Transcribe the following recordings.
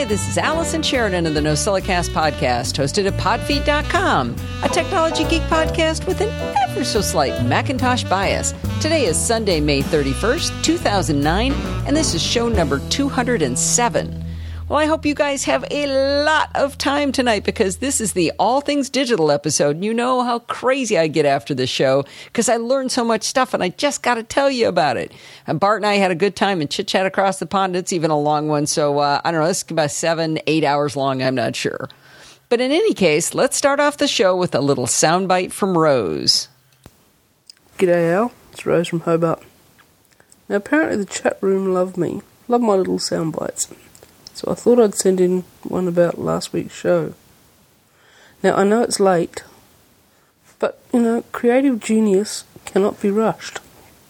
this is Allison Sheridan of the NosillaCast podcast, hosted at podfeet.com, a technology geek podcast with an ever so slight Macintosh bias. Today is Sunday, May 31st, 2009, and this is show number 207. Well, I hope you guys have a lot of time tonight because this is the All Things Digital episode. And you know how crazy I get after this show because I learned so much stuff and I just got to tell you about it. And Bart and I had a good time and chit-chat across the pond. It's even a long one. So, I don't know, this is about 7-8 hours long. I'm not sure. But in any case, let's start off the show with a little soundbite from Rose. G'day, Al. It's Rose from Hobart. Now, apparently the chat room love me. Love my little soundbites. So I thought I'd send in one about last week's show. Now, I know it's late, but, creative genius cannot be rushed.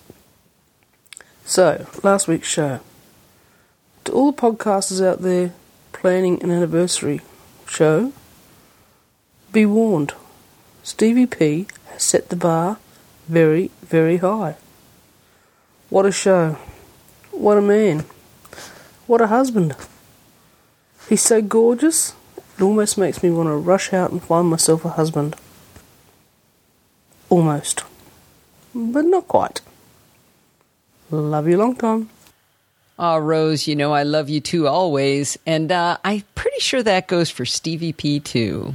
So, last week's show. To all the podcasters out there planning an anniversary show, be warned. Stevie P has set the bar very, very high. What a show. What a man. What a husband. He's so gorgeous, it almost makes me want to rush out and find myself a husband. Almost. But not quite. Love you long time. Oh, Rose, I love you too always. And I'm pretty sure that goes for Stevie P too.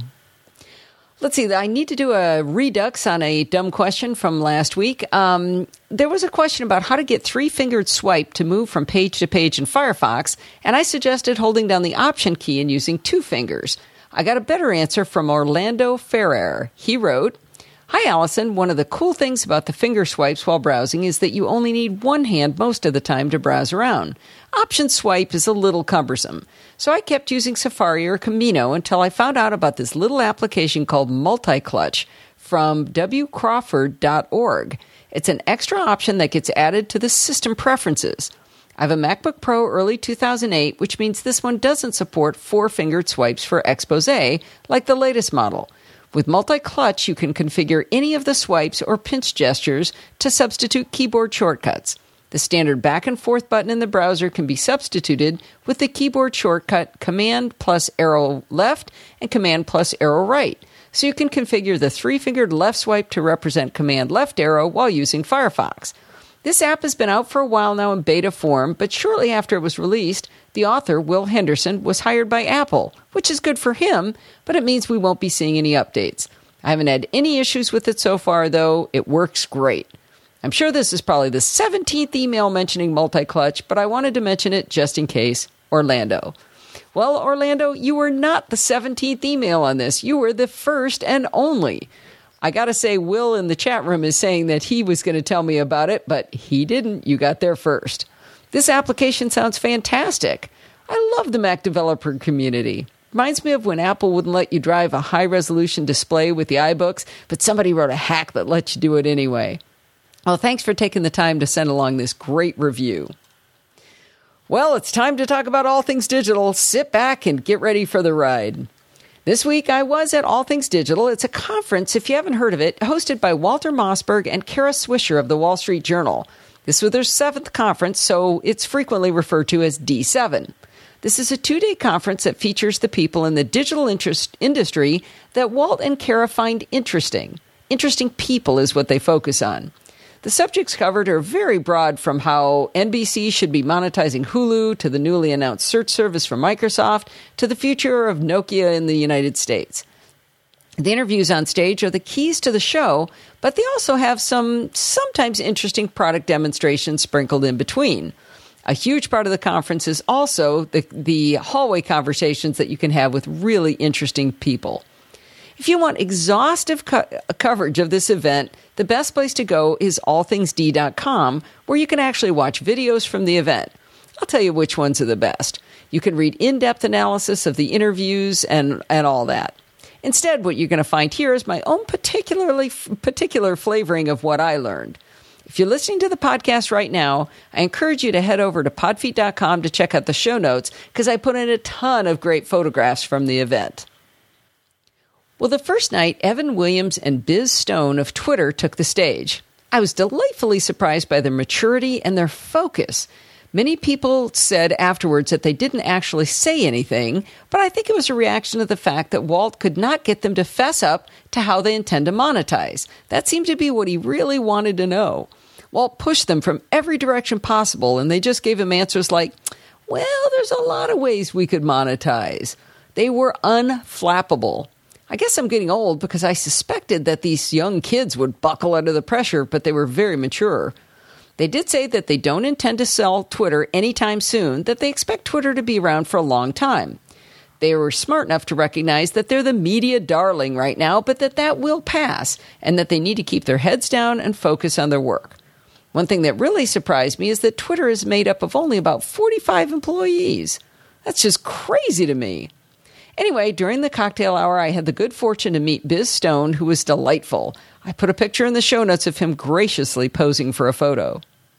Let's see, I need to do a redux on a dumb question from last week. There was a question about how to get three-fingered swipe to move from page to page in Firefox, and I suggested holding down the Option key and using two fingers. I got a better answer from Orlando Ferrer. He wrote, "Hi, Allison. One of the cool things about the finger swipes while browsing is that you only need one hand most of the time to browse around. Option swipe is a little cumbersome. So I kept using Safari or Camino until I found out about this little application called MultiClutch from wcrawford.org. It's an extra option that gets added to the system preferences. I have a MacBook Pro early 2008, which means this one doesn't support four-fingered swipes for Exposé like the latest model. With MultiClutch, you can configure any of the swipes or pinch gestures to substitute keyboard shortcuts. The standard back and forth button in the browser can be substituted with the keyboard shortcut Command plus arrow left and Command plus arrow right. So you can configure the three-fingered left swipe to represent Command left arrow while using Firefox. This app has been out for a while now in beta form, but shortly after it was released, the author, Will Henderson, was hired by Apple, which is good for him, but it means we won't be seeing any updates. I haven't had any issues with it so far, though. It works great. I'm sure this is probably the 17th email mentioning MultiClutch, but I wanted to mention it just in case. Orlando." Well, Orlando, you were not the 17th email on this. You were the first and only. I got to say, Will in the chat room is saying that he was going to tell me about it, but he didn't. You got there first. This application sounds fantastic. I love the Mac developer community. Reminds me of when Apple wouldn't let you drive a high-resolution display with the iBooks, but somebody wrote a hack that lets you do it anyway. Well, thanks for taking the time to send along this great review. Well, it's time to talk about all things digital. Sit back and get ready for the ride. This week, I was at All Things Digital. It's a conference, if you haven't heard of it, hosted by Walter Mossberg and Kara Swisher of the Wall Street Journal. This was their 7th conference, so it's frequently referred to as D7. This is a 2-day conference that features the people in the digital industry that Walt and Kara find interesting. Interesting people is what they focus on. The subjects covered are very broad, from how NBC should be monetizing Hulu to the newly announced search service from Microsoft to the future of Nokia in the United States. The interviews on stage are the keys to the show, but they also have some sometimes interesting product demonstrations sprinkled in between. A huge part of the conference is also the hallway conversations that you can have with really interesting people. If you want exhaustive coverage of this event, the best place to go is allthingsd.com, where you can actually watch videos from the event. I'll tell you which ones are the best. You can read in-depth analysis of the interviews and all that. Instead, what you're going to find here is my own particular flavoring of what I learned. If you're listening to the podcast right now, I encourage you to head over to podfeet.com to check out the show notes, because I put in a ton of great photographs from the event. Well, the first night, Evan Williams and Biz Stone of Twitter took the stage. I was delightfully surprised by their maturity and their focus. Many people said afterwards that they didn't actually say anything, but I think it was a reaction to the fact that Walt could not get them to fess up to how they intend to monetize. That seemed to be what he really wanted to know. Walt pushed them from every direction possible, and they just gave him answers like, well, there's a lot of ways we could monetize. They were unflappable. I guess I'm getting old because I suspected that these young kids would buckle under the pressure, but they were very mature. They did say that they don't intend to sell Twitter anytime soon, that they expect Twitter to be around for a long time. They were smart enough to recognize that they're the media darling right now, but that will pass, and that they need to keep their heads down and focus on their work. One thing that really surprised me is that Twitter is made up of only about 45 employees. That's just crazy to me. Anyway, during the cocktail hour, I had the good fortune to meet Biz Stone, who was delightful. I put a picture in the show notes of him graciously posing for a photo.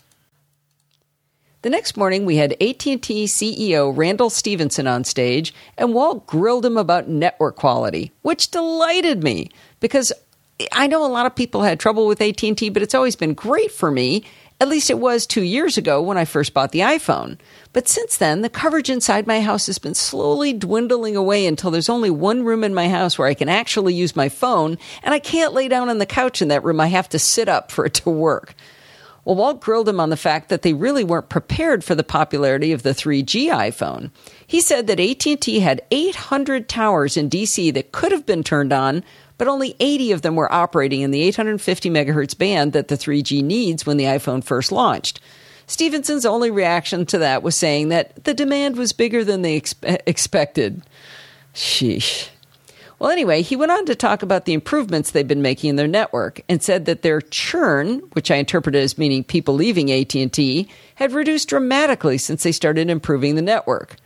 The next morning, we had AT&T CEO Randall Stephenson on stage, and Walt grilled him about network quality, which delighted me, because I know a lot of people had trouble with AT&T, but it's always been great for me. At least it was 2 years ago when I first bought the iPhone. But since then, the coverage inside my house has been slowly dwindling away until there's only one room in my house where I can actually use my phone, and I can't lay down on the couch in that room. I have to sit up for it to work. Well, Walt grilled him on the fact that they really weren't prepared for the popularity of the 3G iPhone. He said that AT&T had 800 towers in D.C. that could have been turned on, but only 80 of them were operating in the 850 megahertz band that the 3G needs when the iPhone first launched. Stephenson's only reaction to that was saying that the demand was bigger than they expected. Sheesh. Well, anyway, he went on to talk about the improvements they've been making in their network and said that their churn, which I interpreted as meaning people leaving AT&T, had reduced dramatically since they started improving the network.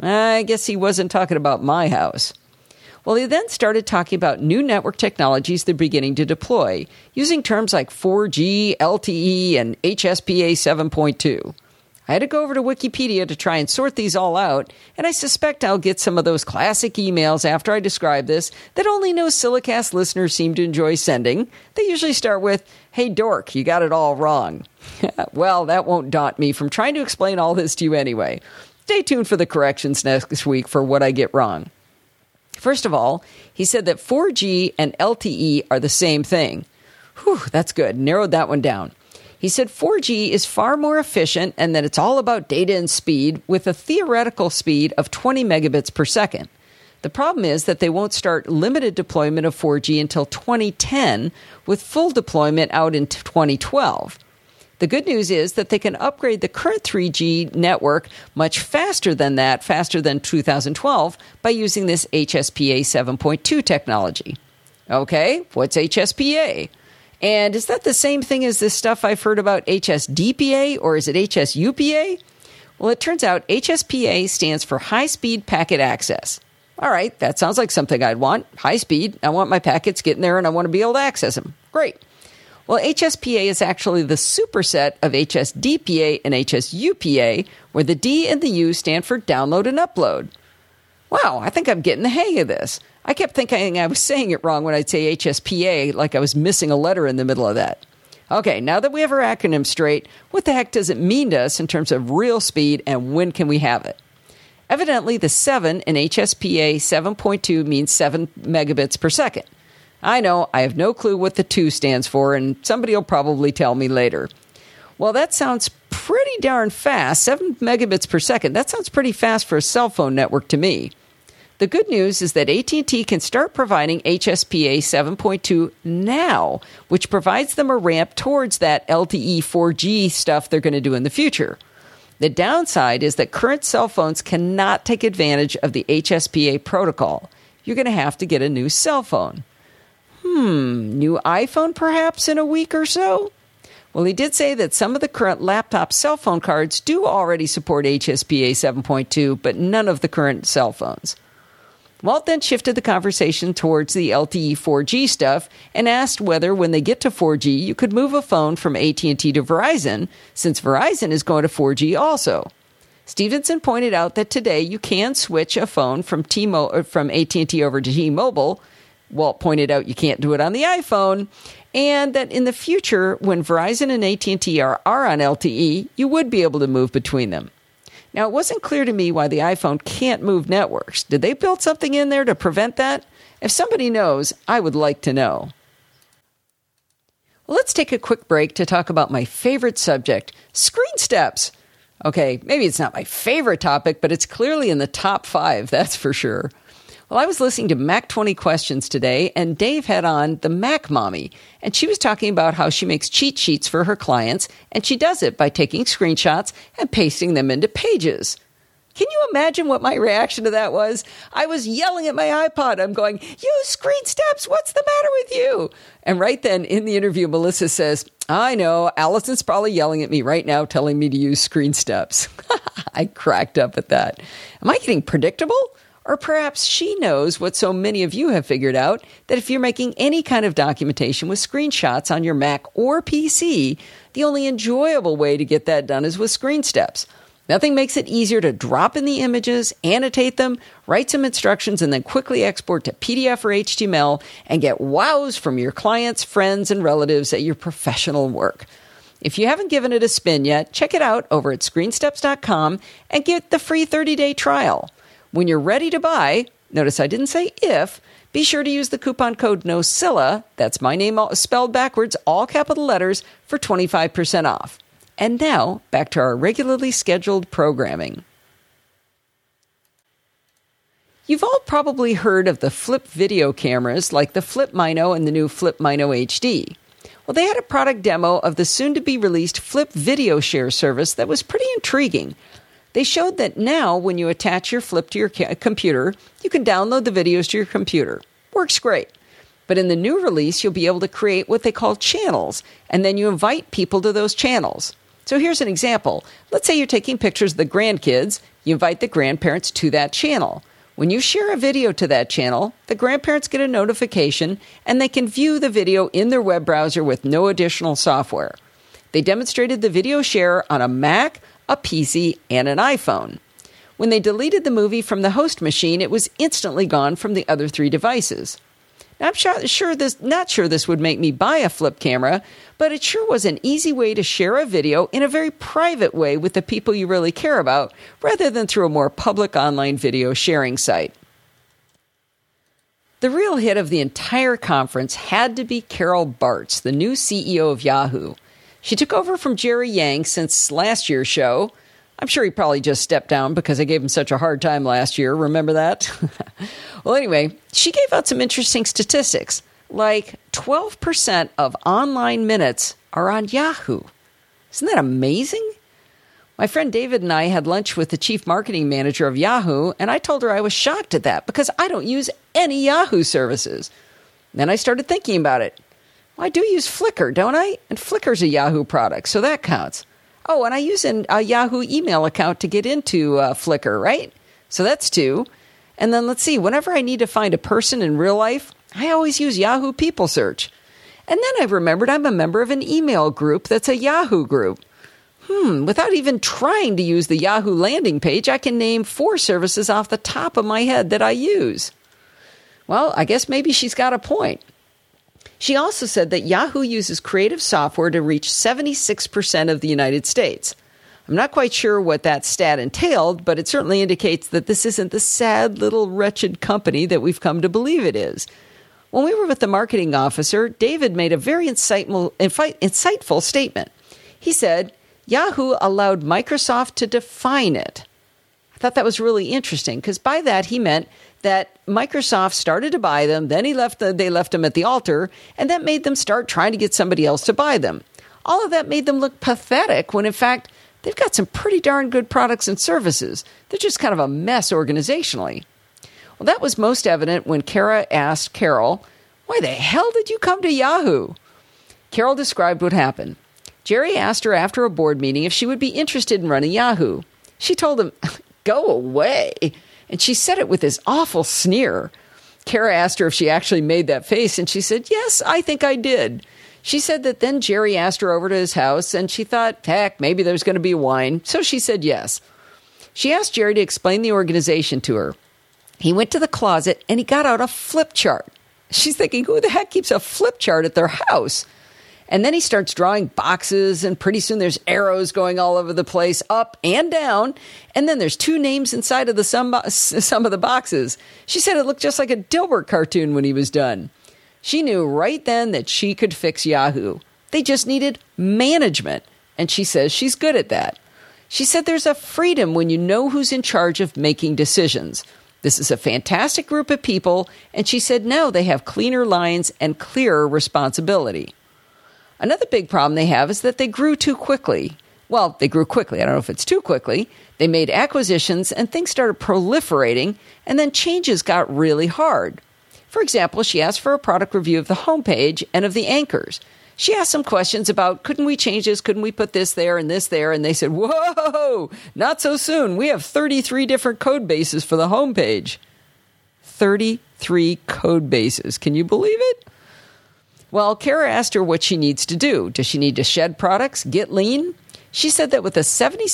I guess he wasn't talking about my house. Well, he then started talking about new network technologies they're beginning to deploy, using terms like 4G, LTE, and HSPA 7.2. I had to go over to Wikipedia to try and sort these all out, and I suspect I'll get some of those classic emails after I describe this that only NoSilicast listeners seem to enjoy sending. They usually start with, "Hey dork, you got it all wrong." Well, that won't daunt me from trying to explain all this to you anyway. Stay tuned for the corrections next week for what I get wrong. First of all, he said that 4G and LTE are the same thing. Whew, that's good. Narrowed that one down. He said 4G is far more efficient and that it's all about data and speed with a theoretical speed of 20 megabits per second. The problem is that they won't start limited deployment of 4G until 2010, with full deployment out in 2012. The good news is that they can upgrade the current 3G network much faster than 2012, by using this HSPA 7.2 technology. Okay, what's HSPA? And is that the same thing as this stuff I've heard about HSDPA, or is it HSUPA? Well, it turns out HSPA stands for High Speed Packet Access. All right, that sounds like something I'd want. High speed, I want my packets getting there and I want to be able to access them. Great. Well, HSPA is actually the superset of HSDPA and HSUPA, where the D and the U stand for download and upload. Wow, I think I'm getting the hang of this. I kept thinking I was saying it wrong when I'd say HSPA, like I was missing a letter in the middle of that. Okay, now that we have our acronym straight, what the heck does it mean to us in terms of real speed, and when can we have it? Evidently, the 7 in HSPA 7.2 means 7 megabits per second. I know, I have no clue what the 2 stands for, and somebody will probably tell me later. Well, that sounds pretty darn fast. 7 megabits per second. That sounds pretty fast for a cell phone network to me. The good news is that AT&T can start providing HSPA 7.2 now, which provides them a ramp towards that LTE 4G stuff they're going to do in the future. The downside is that current cell phones cannot take advantage of the HSPA protocol. You're going to have to get a new cell phone. New iPhone perhaps in a week or so? Well, he did say that some of the current laptop cell phone cards do already support HSPA 7.2, but none of the current cell phones. Walt then shifted the conversation towards the LTE 4G stuff and asked whether, when they get to 4G, you could move a phone from AT&T to Verizon, since Verizon is going to 4G also. Stephenson pointed out that today you can switch a phone from AT&T over to T-Mobile, Walt pointed out you can't do it on the iPhone, and that in the future, when Verizon and AT&T are on LTE, you would be able to move between them. Now, it wasn't clear to me why the iPhone can't move networks. Did they build something in there to prevent that? If somebody knows, I would like to know. Well, let's take a quick break to talk about my favorite subject, screen steps. Okay, maybe it's not my favorite topic, but it's clearly in the top 5, that's for sure. Well, I was listening to Mac 20 Questions today, and Dave had on the Mac Mommy, and she was talking about how she makes cheat sheets for her clients, and she does it by taking screenshots and pasting them into Pages. Can you imagine what my reaction to that was? I was yelling at my iPod. I'm going, use screen steps. What's the matter with you? And right then in the interview, Melissa says, I know, Allison's probably yelling at me right now, telling me to use screen steps. I cracked up at that. Am I getting predictable? Or perhaps she knows what so many of you have figured out, that if you're making any kind of documentation with screenshots on your Mac or PC, the only enjoyable way to get that done is with screen steps. Nothing makes it easier to drop in the images, annotate them, write some instructions, and then quickly export to PDF or HTML and get wows from your clients, friends, and relatives at your professional work. If you haven't given it a spin yet, check it out over at screensteps.com and get the free 30-day trial. When you're ready to buy, notice I didn't say if, be sure to use the coupon code NOCILLA, that's my name spelled backwards, all capital letters, for 25% off. And now, back to our regularly scheduled programming. You've all probably heard of the Flip video cameras like the Flip Mino and the new Flip Mino HD. Well, they had a product demo of the soon-to-be-released Flip Video Share service that was pretty intriguing. They showed that now, when you attach your Flip to your computer, you can download the videos to your computer. Works great. But in the new release, you'll be able to create what they call channels, and then you invite people to those channels. So here's an example. Let's say you're taking pictures of the grandkids. You invite the grandparents to that channel. When you share a video to that channel, the grandparents get a notification, and they can view the video in their web browser with no additional software. They demonstrated the video share on a Mac, a PC, and an iPhone. When they deleted the movie from the host machine, it was instantly gone from the other 3 devices. Now, I'm not sure this would make me buy a Flip camera, but it sure was an easy way to share a video in a very private way with the people you really care about, rather than through a more public online video sharing site. The real hit of the entire conference had to be Carol Bartz, the new CEO of Yahoo. She took over from Jerry Yang since last year's show. I'm sure he probably just stepped down because I gave him such a hard time last year. Remember that? Well, anyway, she gave out some interesting statistics, like 12% of online minutes are on Yahoo. Isn't that amazing? My friend David and I had lunch with the chief marketing manager of Yahoo, and I told her I was shocked at that because I don't use any Yahoo services. Then I started thinking about it. Well, I do use Flickr, don't I? And Flickr's a Yahoo product, so that counts. Oh, and I use a Yahoo email account to get into Flickr, right? So that's 2. And then let's see, whenever I need to find a person in real life, I always use Yahoo People Search. And then I remembered I'm a member of an email group that's a Yahoo group. Without even trying to use the Yahoo landing page, I can name 4 services off the top of my head that I use. Well, I guess maybe she's got a point. She also said that Yahoo uses creative software to reach 76% of the United States. I'm not quite sure what that stat entailed, but it certainly indicates that this isn't the sad little wretched company that we've come to believe it is. When we were with the marketing officer, David made a very insightful statement. He said, Yahoo allowed Microsoft to define it. I thought that was really interesting because by that he meant that Microsoft started to buy them, then they left them at the altar, and that made them start trying to get somebody else to buy them. All of that made them look pathetic when, in fact, they've got some pretty darn good products and services. They're just kind of a mess organizationally. Well, that was most evident when Kara asked Carol, why the hell did you come to Yahoo? Carol described what happened. Jerry asked her after a board meeting if she would be interested in running Yahoo. She told him, go away. And she said it with this awful sneer. Kara asked her if she actually made that face, and she said, yes, I think I did. She said that then Jerry asked her over to his house, and she thought, heck, maybe there's going to be wine. So she said yes. She asked Jerry to explain the organization to her. He went to the closet, and he got out a flip chart. She's thinking, who the heck keeps a flip chart at their house? And then he starts drawing boxes, and pretty soon there's arrows going all over the place, up and down. And then there's 2 names inside of some of the boxes. She said it looked just like a Dilbert cartoon when he was done. She knew right then that she could fix Yahoo. They just needed management, and she says she's good at that. She said there's a freedom when you know who's in charge of making decisions. This is a fantastic group of people, and she said now they have cleaner lines and clearer responsibility. Another big problem they have is that they grew too quickly. Well, they grew quickly. I don't know if it's too quickly. They made acquisitions, and things started proliferating, and then changes got really hard. For example, she asked for a product review of the homepage and of the anchors. She asked some questions about, couldn't we change this? Couldn't we put this there and this there? And they said, whoa, not so soon. We have 33 different code bases for the homepage. 33 code bases. Can you believe it? Well, Kara asked her what she needs to do. Does she need to shed products, get lean? She said that with a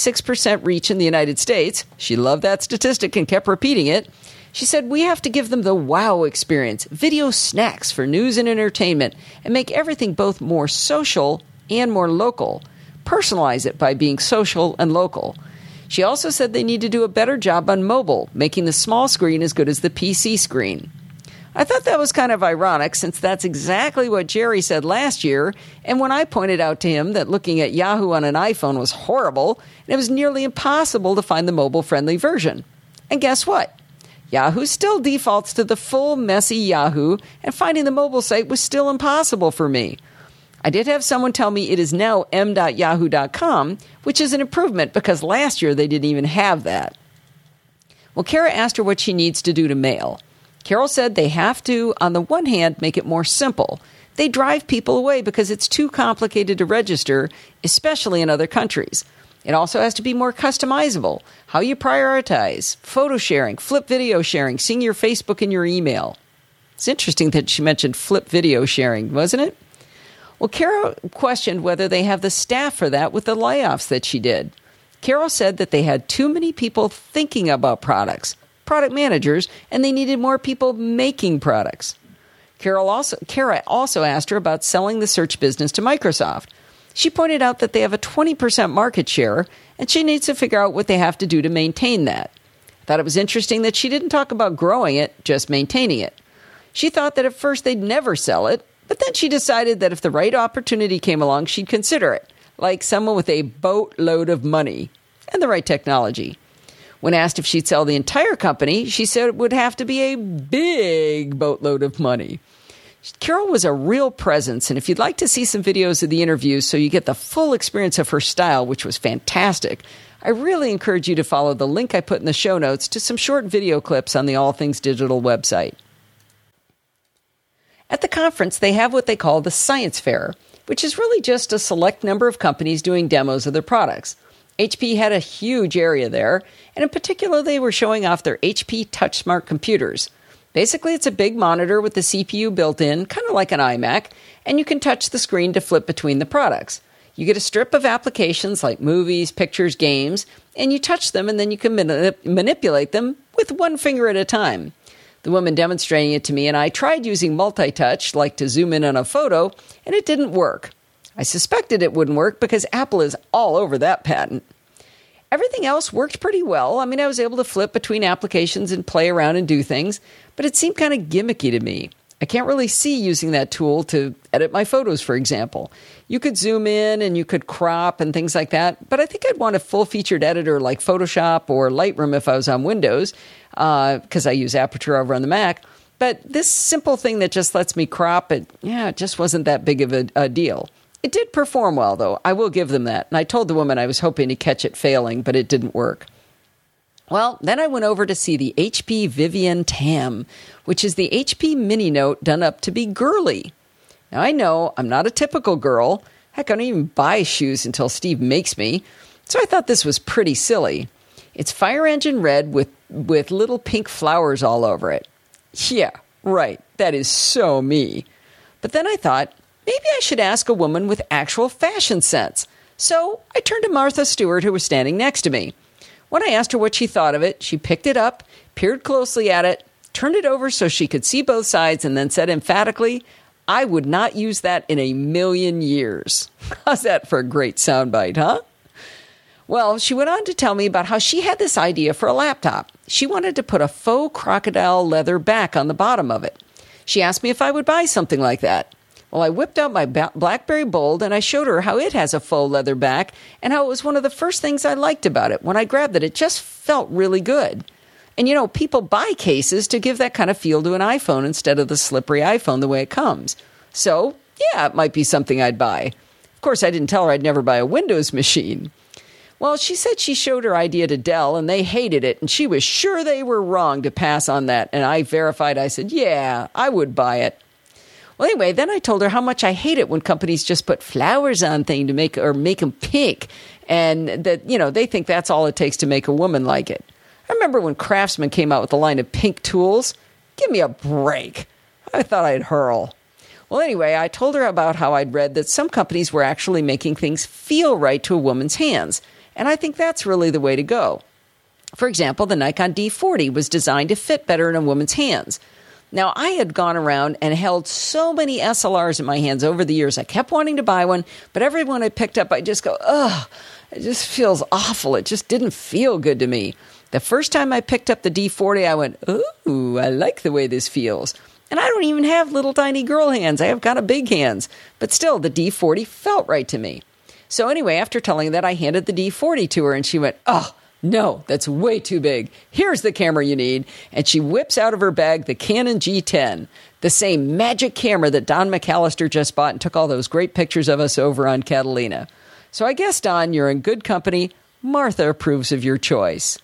76% reach in the United States, she loved that statistic and kept repeating it. She said, we have to give them the wow experience, video snacks for news and entertainment, and make everything both more social and more local. Personalize it by being social and local. She also said they need to do a better job on mobile, making the small screen as good as the PC screen. I thought that was kind of ironic, since that's exactly what Jerry said last year, and when I pointed out to him that looking at Yahoo on an iPhone was horrible, and it was nearly impossible to find the mobile-friendly version. And guess what? Yahoo still defaults to the full, messy Yahoo, and finding the mobile site was still impossible for me. I did have someone tell me it is now m.yahoo.com, which is an improvement because last year they didn't even have that. Well, Kara asked her what she needs to do to mail. Carol said they have to, on the one hand, make it more simple. They drive people away because it's too complicated to register, especially in other countries. It also has to be more customizable. How you prioritize, photo sharing, flip video sharing, seeing your Facebook and your email. It's interesting that she mentioned flip video sharing, wasn't it? Well, Carol questioned whether they have the staff for that with the layoffs that she did. Carol said that they had too many people thinking about products, product managers, and they needed more people making products. Kara also asked her about selling the search business to Microsoft. She pointed out that they have a 20% market share, and she needs to figure out what they have to do to maintain that. I thought it was interesting that she didn't talk about growing it, just maintaining it. She thought that at first they'd never sell it, but then she decided that if the right opportunity came along, she'd consider it, like someone with a boatload of money and the right technology. When asked if she'd sell the entire company, she said it would have to be a big boatload of money. Carol was a real presence, and if you'd like to see some videos of the interviews so you get the full experience of her style, which was fantastic, I really encourage you to follow the link I put in the show notes to some short video clips on the All Things Digital website. At the conference, they have what they call the Science Fair, which is really just a select number of companies doing demos of their products. HP had a huge area there, and in particular, they were showing off their HP TouchSmart computers. Basically, it's a big monitor with the CPU built in, kind of like an iMac, and you can touch the screen to flip between the products. You get a strip of applications like movies, pictures, games, and you touch them, and then you can manipulate them with one finger at a time. The woman demonstrating it to me and I tried using multi-touch, like to zoom in on a photo, and it didn't work. I suspected it wouldn't work because Apple is all over that patent. Everything else worked pretty well. I mean, I was able to flip between applications and play around and do things, but it seemed kind of gimmicky to me. I can't really see using that tool to edit my photos, for example. You could zoom in and you could crop and things like that, but I think I'd want a full-featured editor like Photoshop or Lightroom if I was on Windows, because I use Aperture over on the Mac. But this simple thing that just lets me crop, it just wasn't that big of a deal. It did perform well, though. I will give them that. And I told the woman I was hoping to catch it failing, but it didn't work. Well, then I went over to see the HP Vivian Tam, which is the HP Mini Note done up to be girly. Now, I know I'm not a typical girl. Heck, I don't even buy shoes until Steve makes me. So I thought this was pretty silly. It's fire engine red with little pink flowers all over it. Yeah, right. That is so me. But then I thought, maybe I should ask a woman with actual fashion sense. So I turned to Martha Stewart, who was standing next to me. When I asked her what she thought of it, she picked it up, peered closely at it, turned it over so she could see both sides, and then said emphatically, "I would not use that in a million years." How's that for a great soundbite, huh? Well, she went on to tell me about how she had this idea for a laptop. She wanted to put a faux crocodile leather back on the bottom of it. She asked me if I would buy something like that. Well, I whipped out my BlackBerry Bold, and I showed her how it has a faux leather back and how it was one of the first things I liked about it. When I grabbed it, it just felt really good. And, you know, people buy cases to give that kind of feel to an iPhone instead of the slippery iPhone the way it comes. So, yeah, it might be something I'd buy. Of course, I didn't tell her I'd never buy a Windows machine. Well, she said she showed her idea to Dell, and they hated it, and she was sure they were wrong to pass on that. And I verified. I said, yeah, I would buy it. Well, anyway, then I told her how much I hate it when companies just put flowers on things to make them pink, and that, you know, they think that's all it takes to make a woman like it. I remember when Craftsman came out with a line of pink tools. Give me a break. I thought I'd hurl. Well, anyway, I told her about how I'd read that some companies were actually making things feel right to a woman's hands. And I think that's really the way to go. For example, the Nikon D40 was designed to fit better in a woman's hands. Now, I had gone around and held so many SLRs in my hands over the years. I kept wanting to buy one, but every one I picked up, I just go, ugh, it just feels awful. It just didn't feel good to me. The first time I picked up the D40, I went, ooh, I like the way this feels. And I don't even have little tiny girl hands. I have kind of big hands. But still, the D40 felt right to me. So anyway, after telling that, I handed the D40 to her, and she went, oh, no, that's way too big. Here's the camera you need. And she whips out of her bag the Canon G10, the same magic camera that Don McAllister just bought and took all those great pictures of us over on Catalina. So I guess, Don, you're in good company. Martha approves of your choice.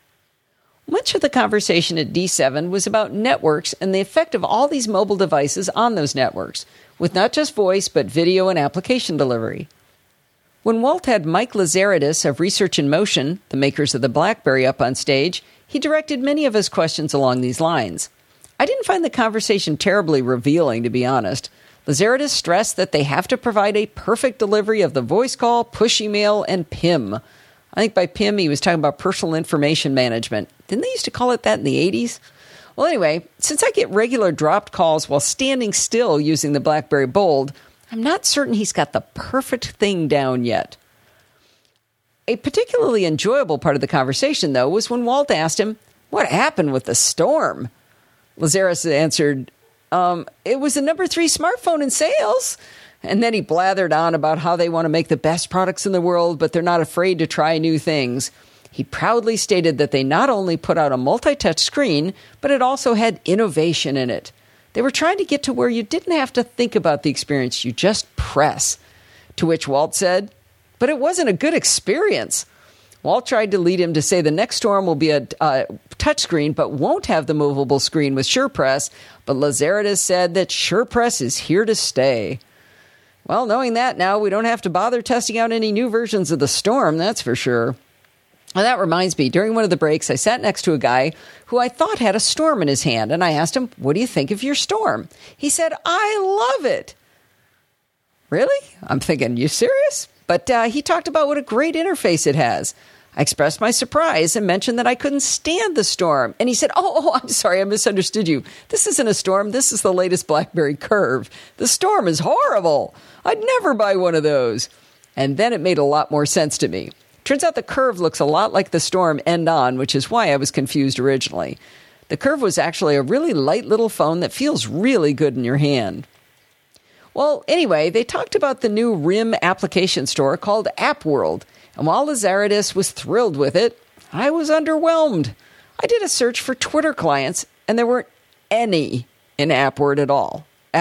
Much of the conversation at D7 was about networks and the effect of all these mobile devices on those networks, with not just voice, but video and application delivery. When Walt had Mike Lazaridis of Research in Motion, the makers of the BlackBerry, up on stage, he directed many of his questions along these lines. I didn't find the conversation terribly revealing, to be honest. Lazaridis stressed that they have to provide a perfect delivery of the voice call, push email, and PIM. I think by PIM he was talking about personal information management. Didn't they used to call it that in the 80s? Well, anyway, since I get regular dropped calls while standing still using the BlackBerry Bold, I'm not certain he's got the perfect thing down yet. A particularly enjoyable part of the conversation, though, was when Walt asked him, what happened with the storm? Lazaridis answered, it was the number 3 smartphone in sales. And then he blathered on about how they want to make the best products in the world, but they're not afraid to try new things. He proudly stated that they not only put out a multi-touch screen, but it also had innovation in it. They were trying to get to where you didn't have to think about the experience, you just press. To which Walt said, but it wasn't a good experience. Walt tried to lead him to say the next storm will be a touchscreen, but won't have the movable screen with SurePress. But Lazaridis said that SurePress is here to stay. Well, knowing that now, we don't have to bother testing out any new versions of the Storm, that's for sure. Well, that reminds me, during one of the breaks, I sat next to a guy who I thought had a Storm in his hand, and I asked him, what do you think of your Storm? He said, I love it. Really? I'm thinking, you serious? But he talked about what a great interface it has. I expressed my surprise and mentioned that I couldn't stand the Storm. And he said, oh, I'm sorry, I misunderstood you. This isn't a Storm. This is the latest BlackBerry Curve. The Storm is horrible. I'd never buy one of those. And then it made a lot more sense to me. Turns out the Curve looks a lot like the Storm end-on, which is why I was confused originally. The Curve was actually a really light little phone that feels really good in your hand. Well, anyway, they talked about the new RIM application store called App World. And while Lazaridis was thrilled with it, I was underwhelmed. I did a search for Twitter clients, and there weren't any in App World at all.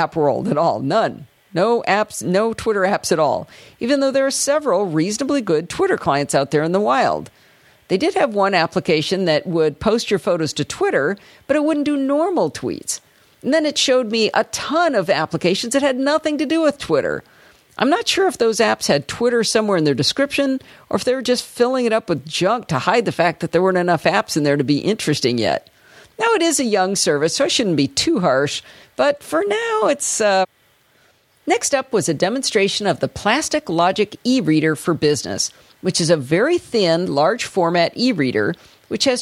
None. No apps, no Twitter apps at all, even though there are several reasonably good Twitter clients out there in the wild. They did have one application that would post your photos to Twitter, but it wouldn't do normal tweets. And then it showed me a ton of applications that had nothing to do with Twitter. I'm not sure if those apps had Twitter somewhere in their description or if they were just filling it up with junk to hide the fact that there weren't enough apps in there to be interesting yet. Now, it is a young service, so I shouldn't be too harsh, but for now, it's... Next up was a demonstration of the Plastic Logic e-reader for business, which is a very thin, large-format e-reader which has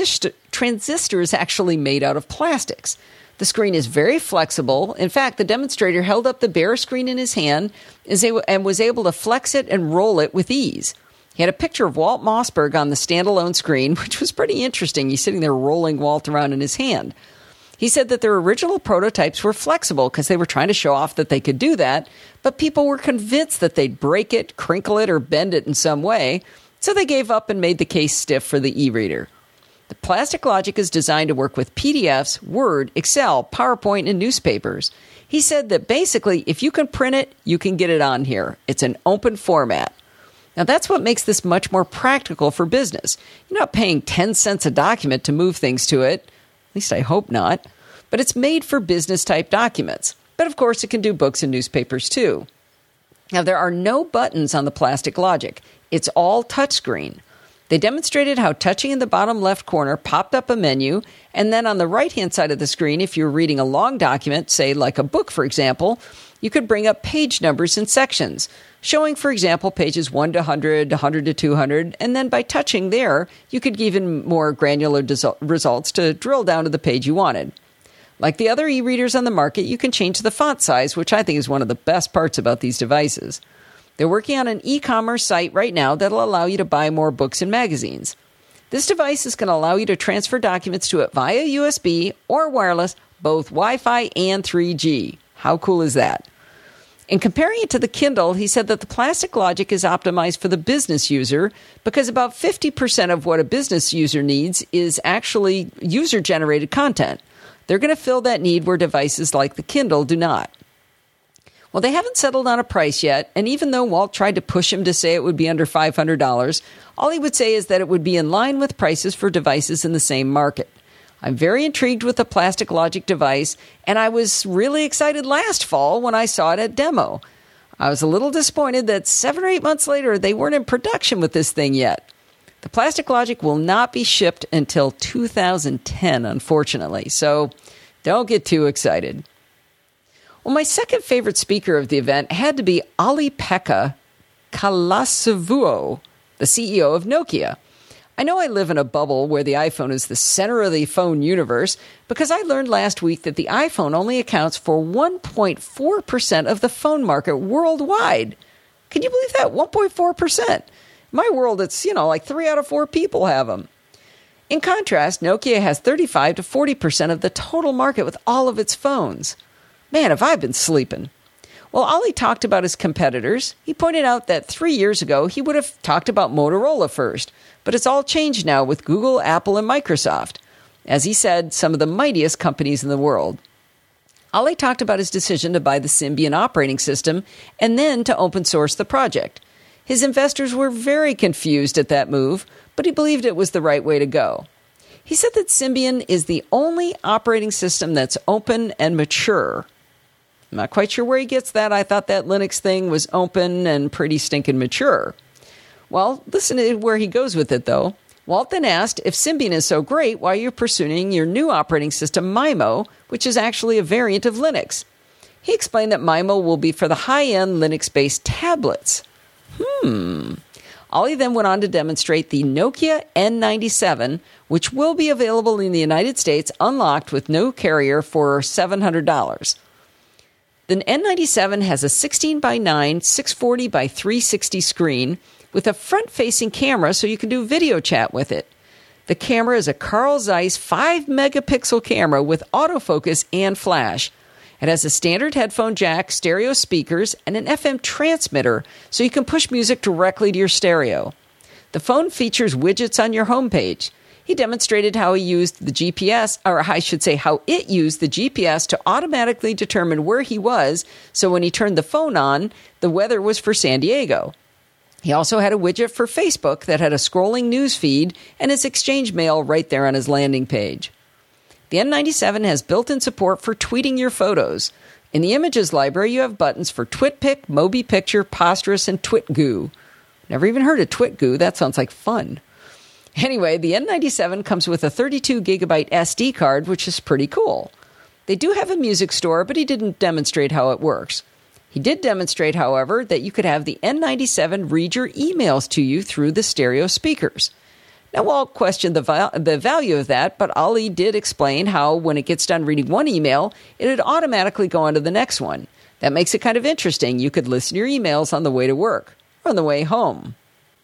transistors actually made out of plastics. The screen is very flexible. In fact, the demonstrator held up the bare screen in his hand and was able to flex it and roll it with ease. He had a picture of Walt Mossberg on the standalone screen, which was pretty interesting. He's sitting there rolling Walt around in his hand. He said that their original prototypes were flexible because they were trying to show off that they could do that, but people were convinced that they'd break it, crinkle it, or bend it in some way, so they gave up and made the case stiff for the e-reader. The Plastic Logic is designed to work with PDFs, Word, Excel, PowerPoint, and newspapers. He said that basically, if you can print it, you can get it on here. It's an open format. Now, that's what makes this much more practical for business. You're not paying 10 cents a document to move things to it. At least I hope not. But it's made for business-type documents. But, of course, it can do books and newspapers, too. Now, there are no buttons on the Plastic Logic. It's all touchscreen. They demonstrated how touching in the bottom left corner popped up a menu, and then on the right-hand side of the screen, if you're reading a long document, say like a book, for example, you could bring up page numbers and sections, showing, for example, pages 1 to 100, 100 to 200, and then by touching there, you could give even more granular results to drill down to the page you wanted. Like the other e-readers on the market, you can change the font size, which I think is one of the best parts about these devices. They're working on an e-commerce site right now that'll allow you to buy more books and magazines. This device is going to allow you to transfer documents to it via USB or wireless, both Wi-Fi and 3G. How cool is that? In comparing it to the Kindle, he said that the Plastic Logic is optimized for the business user because about 50% of what a business user needs is actually user-generated content. They're going to fill that need where devices like the Kindle do not. Well, they haven't settled on a price yet, and even though Walt tried to push him to say it would be under $500, all he would say is that it would be in line with prices for devices in the same market. I'm very intrigued with the Plastic Logic device, and I was really excited last fall when I saw it at demo. I was a little disappointed that 7 or 8 months later they weren't in production with this thing yet. The Plastic Logic will not be shipped until 2010, unfortunately, so don't get too excited. Well, my second favorite speaker of the event had to be Olli-Pekka Kallasvuo, the CEO of Nokia. I know I live in a bubble where the iPhone is the center of the phone universe because I learned last week that the iPhone only accounts for 1.4% of the phone market worldwide. Can you believe that? 1.4%. In my world, it's, like 3 out of 4 people have them. In contrast, Nokia has 35 to 40% of the total market with all of its phones. Man, have I been sleeping. Well, Ollie talked about his competitors. He pointed out that 3 years ago, he would have talked about Motorola first, but it's all changed now with Google, Apple, and Microsoft. As he said, some of the mightiest companies in the world. Ollie talked about his decision to buy the Symbian operating system and then to open source the project. His investors were very confused at that move, but he believed it was the right way to go. He said that Symbian is the only operating system that's open and mature. I'm not quite sure where he gets that. I thought that Linux thing was open and pretty stinking mature. Well, listen to where he goes with it, though. Walt then asked, if Symbian is so great, why are you pursuing your new operating system, MIMO, which is actually a variant of Linux? He explained that MIMO will be for the high-end Linux-based tablets. Ollie then went on to demonstrate the Nokia N97, which will be available in the United States unlocked with no carrier for $700. The N97 has a 16 by 9, 640 by 360 screen with a front-facing camera so you can do video chat with it. The camera is a Carl Zeiss 5-megapixel camera with autofocus and flash. It has a standard headphone jack, stereo speakers, and an FM transmitter so you can push music directly to your stereo. The phone features widgets on your homepage. He demonstrated how he used the GPS, or I should say how it used the GPS to automatically determine where he was, so when he turned the phone on, the weather was for San Diego. He also had a widget for Facebook that had a scrolling news feed and his Exchange Mail right there on his landing page. The N97 has built-in support for tweeting your photos. In the images library, you have buttons for TwitPic, MobiPicture, Posterous, and TwitGoo. Never even heard of TwitGoo. That sounds like fun. Anyway, the N97 comes with a 32-gigabyte SD card, which is pretty cool. They do have a music store, but he didn't demonstrate how it works. He did demonstrate, however, that you could have the N97 read your emails to you through the stereo speakers. Now, Walt questioned the value of that, but Ali did explain how when it gets done reading one email, it would automatically go on to the next one. That makes it kind of interesting. You could listen to your emails on the way to work or on the way home.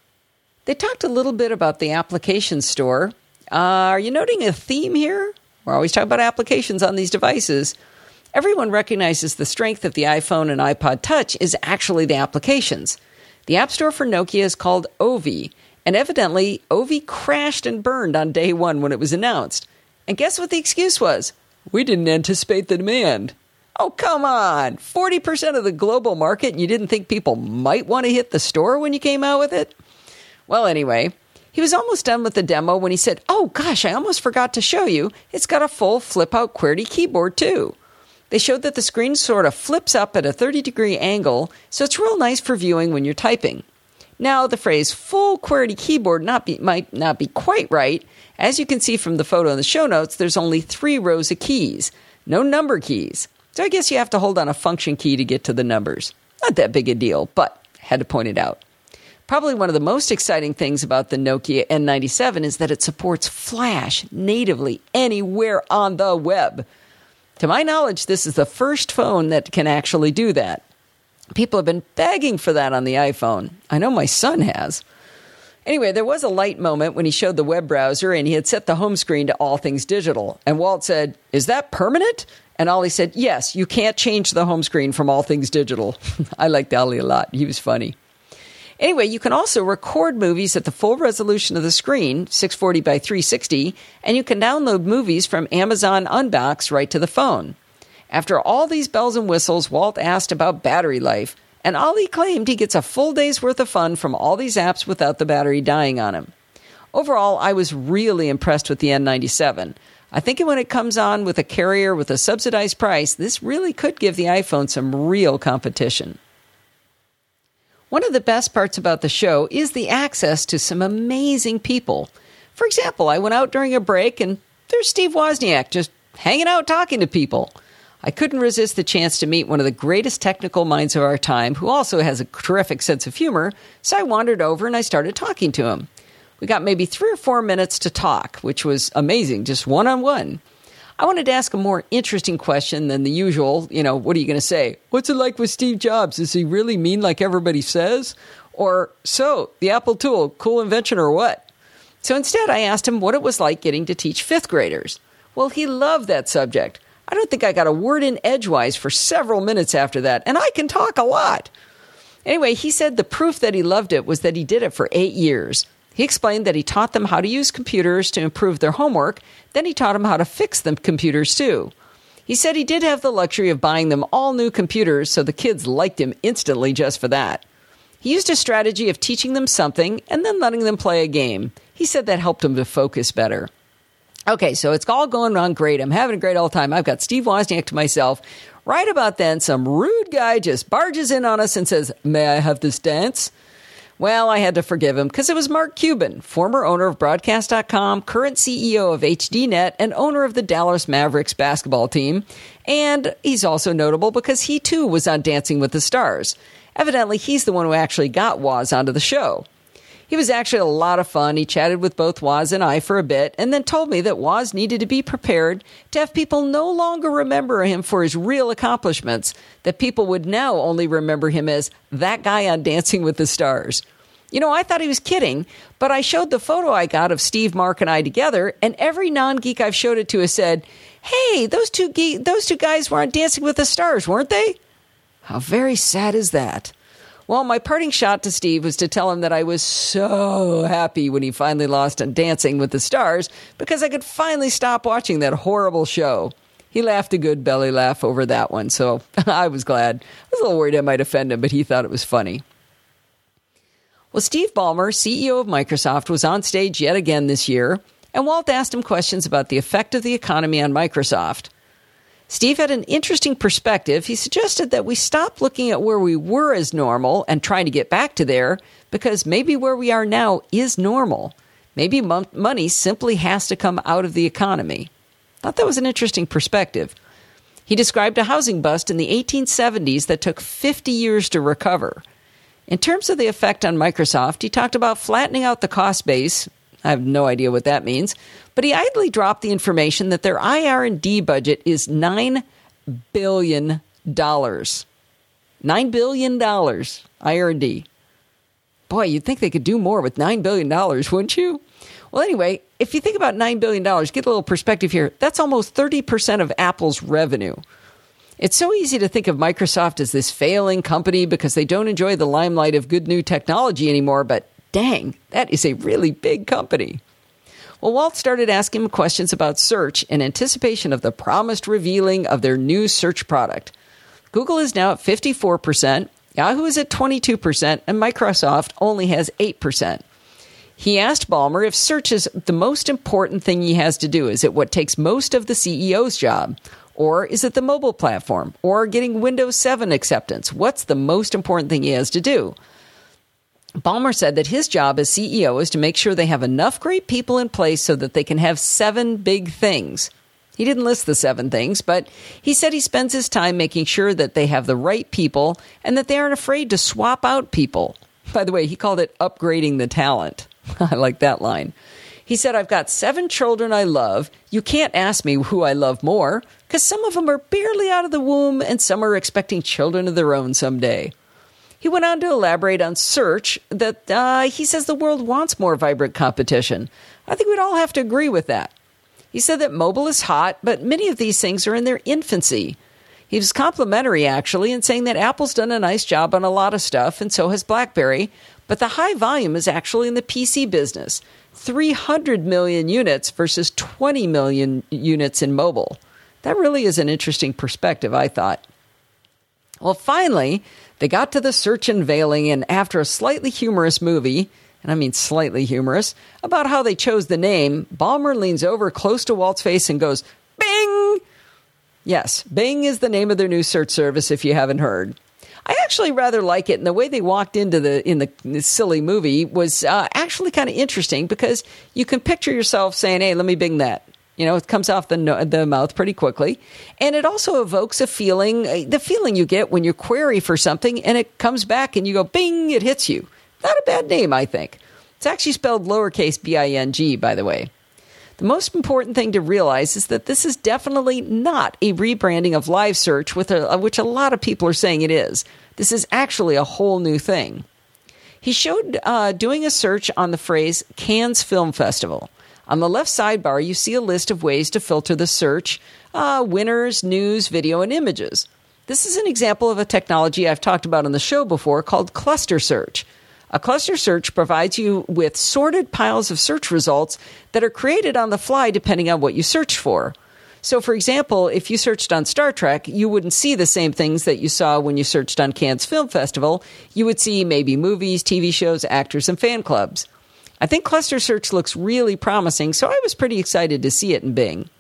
They talked a little bit about the application store. Are you noting a theme here? We're always talking about applications on these devices. Everyone recognizes the strength of the iPhone and iPod Touch is actually the applications. The App Store for Nokia is called Ovi, and evidently Ovi crashed and burned on day one when it was announced. And guess what the excuse was? We didn't anticipate the demand. Oh, come on! 40% of the global market, and you didn't think people might want to hit the store when you came out with it? Well, anyway, he was almost done with the demo when he said, oh gosh, I almost forgot to show you. It's got a full flip-out QWERTY keyboard, too. They showed that the screen sort of flips up at a 30-degree angle, so it's real nice for viewing when you're typing. Now, the phrase full QWERTY keyboard might not be quite right. As you can see from the photo in the show notes, there's only 3 rows of keys, no number keys. So I guess you have to hold on a function key to get to the numbers. Not that big a deal, but had to point it out. Probably one of the most exciting things about the Nokia N97 is that it supports Flash natively anywhere on the web. To my knowledge, this is the first phone that can actually do that. People have been begging for that on the iPhone. I know my son has. Anyway, there was a light moment when he showed the web browser and he had set the home screen to all things digital. And Walt said, is that permanent? And Ollie said, yes, you can't change the home screen from all things digital. I liked Ollie a lot. He was funny. Anyway, you can also record movies at the full resolution of the screen, 640 by 360, and you can download movies from Amazon Unbox right to the phone. After all these bells and whistles, Walt asked about battery life, and Ollie claimed he gets a full day's worth of fun from all these apps without the battery dying on him. Overall, I was really impressed with the N97. I think when it comes on with a carrier with a subsidized price, this really could give the iPhone some real competition. One of the best parts about the show is the access to some amazing people. For example, I went out during a break and there's Steve Wozniak just hanging out talking to people. I couldn't resist the chance to meet one of the greatest technical minds of our time who also has a terrific sense of humor, so I wandered over and I started talking to him. We got maybe 3 or 4 minutes to talk, which was amazing, just one-on-one. I wanted to ask a more interesting question than the usual, what are you going to say? What's it like with Steve Jobs? Is he really mean like everybody says? Or, so, the Apple tool, cool invention or what? So instead, I asked him what it was like getting to teach 5th graders. Well, he loved that subject. I don't think I got a word in edgewise for several minutes after that, and I can talk a lot. Anyway, he said the proof that he loved it was that he did it for 8 years. He explained that he taught them how to use computers to improve their homework. Then he taught them how to fix the computers, too. He said he did have the luxury of buying them all new computers, so the kids liked him instantly just for that. He used a strategy of teaching them something and then letting them play a game. He said that helped him to focus better. Okay, so it's all going on great. I'm having a great old time. I've got Steve Wozniak to myself. Right about then, some rude guy just barges in on us and says, "May I have this dance?" Well, I had to forgive him because it was Mark Cuban, former owner of Broadcast.com, current CEO of HDNet, and owner of the Dallas Mavericks basketball team. And he's also notable because he, too, was on Dancing with the Stars. Evidently, he's the one who actually got Woz onto the show. He was actually a lot of fun. He chatted with both Woz and I for a bit and then told me that Woz needed to be prepared to have people no longer remember him for his real accomplishments, that people would now only remember him as that guy on Dancing with the Stars. I thought he was kidding, but I showed the photo I got of Steve, Mark, and I together, and every non-geek I've showed it to has said, "Hey, those two guys were on Dancing with the Stars, weren't they?" How very sad is that? Well, my parting shot to Steve was to tell him that I was so happy when he finally lost on Dancing with the Stars because I could finally stop watching that horrible show. He laughed a good belly laugh over that one, so I was glad. I was a little worried I might offend him, but he thought it was funny. Well, Steve Ballmer, CEO of Microsoft, was on stage yet again this year, and Walt asked him questions about the effect of the economy on Microsoft. Steve had an interesting perspective. He suggested that we stop looking at where we were as normal and trying to get back to there, because maybe where we are now is normal. Maybe money simply has to come out of the economy. I thought that was an interesting perspective. He described a housing bust in the 1870s that took 50 years to recover. In terms of the effect on Microsoft, he talked about flattening out the cost base, I have no idea what that means. But he idly dropped the information that their IR&D budget is $9 billion. $9 billion IR&D. Boy, you'd think they could do more with $9 billion, wouldn't you? Well, anyway, if you think about $9 billion, get a little perspective here. That's almost 30% of Apple's revenue. It's so easy to think of Microsoft as this failing company because they don't enjoy the limelight of good new technology anymore, but dang, that is a really big company. Well, Walt started asking him questions about search in anticipation of the promised revealing of their new search product. Google is now at 54%, Yahoo is at 22%, and Microsoft only has 8%. He asked Ballmer if search is the most important thing he has to do. Is it what takes most of the CEO's job? Or is it the mobile platform? Or getting Windows 7 acceptance? What's the most important thing he has to do? Ballmer said that his job as CEO is to make sure they have enough great people in place so that they can have 7 big things. He didn't list the 7 things, but he said he spends his time making sure that they have the right people and that they aren't afraid to swap out people. By the way, he called it upgrading the talent. I like that line. He said, I've got 7 children I love. You can't ask me who I love more, because some of them are barely out of the womb and some are expecting children of their own someday. He went on to elaborate on search that he says the world wants more vibrant competition. I think we'd all have to agree with that. He said that mobile is hot, but many of these things are in their infancy. He was complimentary, actually, in saying that Apple's done a nice job on a lot of stuff, and so has BlackBerry, but the high volume is actually in the PC business. 300 million units versus 20 million units in mobile. That really is an interesting perspective, I thought. Well, finally, they got to the search unveiling, and after a slightly humorous movie, and I mean slightly humorous, about how they chose the name, Ballmer leans over close to Walt's face and goes, Bing! Yes, Bing is the name of their new search service, if you haven't heard. I actually rather like it, and the way they walked into the silly movie was actually kind of interesting because you can picture yourself saying, hey, let me Bing that. You know, it comes off the mouth pretty quickly. And it also evokes a feeling, the feeling you get when you query for something and it comes back and you go, bing, it hits you. Not a bad name, I think. It's actually spelled lowercase B-I-N-G, by the way. The most important thing to realize is that this is definitely not a rebranding of live search, which a lot of people are saying it is. This is actually a whole new thing. He showed doing a search on the phrase Cannes Film Festival. On the left sidebar, you see a list of ways to filter the search, winners, news, video, and images. This is an example of a technology I've talked about on the show before called cluster search. A cluster search provides you with sorted piles of search results that are created on the fly depending on what you search for. So, for example, if you searched on Star Trek, you wouldn't see the same things that you saw when you searched on Cannes Film Festival. You would see maybe movies, TV shows, actors, and fan clubs. I think cluster search looks really promising, so I was pretty excited to see it in Bing.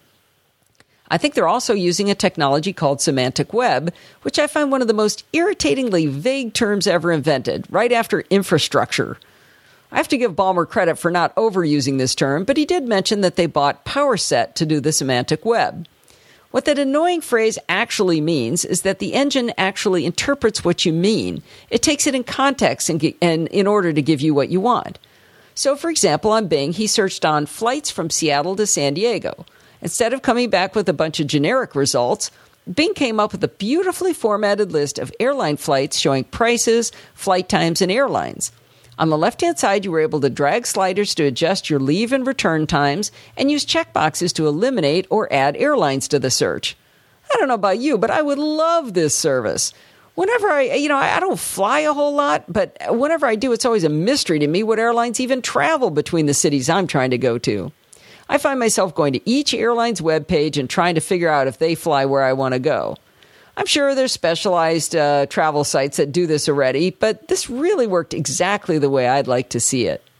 I think they're also using a technology called semantic web, which I find one of the most irritatingly vague terms ever invented, right after infrastructure. I have to give Ballmer credit for not overusing this term, but he did mention that they bought PowerSet to do the semantic web. What that annoying phrase actually means is that the engine actually interprets what you mean. It takes it in context and in order to give you what you want. So, for example, on Bing, he searched on flights from Seattle to San Diego. Instead of coming back with a bunch of generic results, Bing came up with a beautifully formatted list of airline flights showing prices, flight times, and airlines. On the left-hand side, you were able to drag sliders to adjust your leave and return times and use checkboxes to eliminate or add airlines to the search. I don't know about you, but I would love this service. Whenever I don't fly a whole lot, but whenever I do, it's always a mystery to me what airlines even travel between the cities I'm trying to go to. I find myself going to each airline's webpage and trying to figure out if they fly where I want to go. I'm sure there's specialized travel sites that do this already, but this really worked exactly the way I'd like to see it.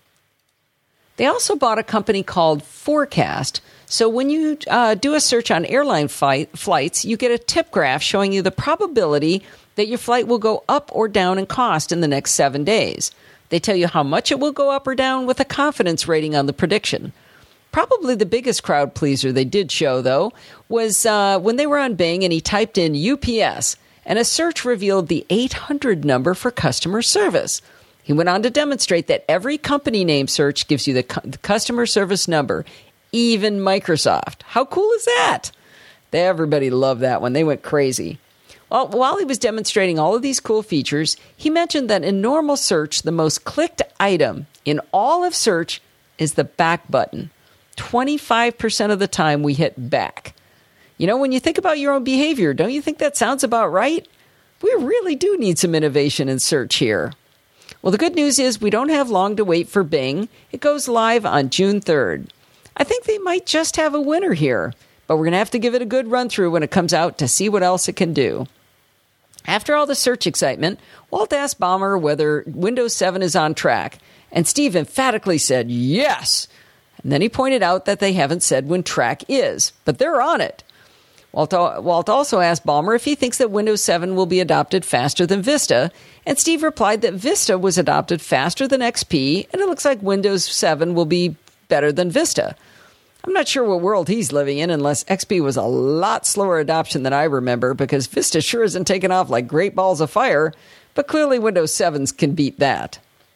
They also bought a company called Forecast. So when you do a search on airline flights, you get a tip graph showing you the probability that your flight will go up or down in cost in the next 7 days. They tell you how much it will go up or down with a confidence rating on the prediction. Probably the biggest crowd pleaser they did show, though, was when they were on Bing and he typed in UPS, and a search revealed the 800 number for customer service. He went on to demonstrate that every company name search gives you the customer service number, even Microsoft. How cool is that? Everybody loved that one. They went crazy. Well, while he was demonstrating all of these cool features, he mentioned that in normal search, the most clicked item in all of search is the back button. 25% of the time we hit back. You know, when you think about your own behavior, don't you think that sounds about right? We really do need some innovation in search here. Well, the good news is we don't have long to wait for Bing. It goes live on June 3rd. I think they might just have a winner here, but we're going to have to give it a good run through when it comes out to see what else it can do. After all the search excitement, Walt asked Ballmer whether Windows 7 is on track, and Steve emphatically said yes. And then he pointed out that they haven't said when track is, but they're on it. Walt also asked Ballmer if he thinks that Windows 7 will be adopted faster than Vista, and Steve replied that Vista was adopted faster than XP, and it looks like Windows 7 will be better than Vista. I'm not sure what world he's living in unless XP was a lot slower adoption than I remember, because Vista sure isn't taken off like great balls of fire, but clearly Windows 7s can beat that.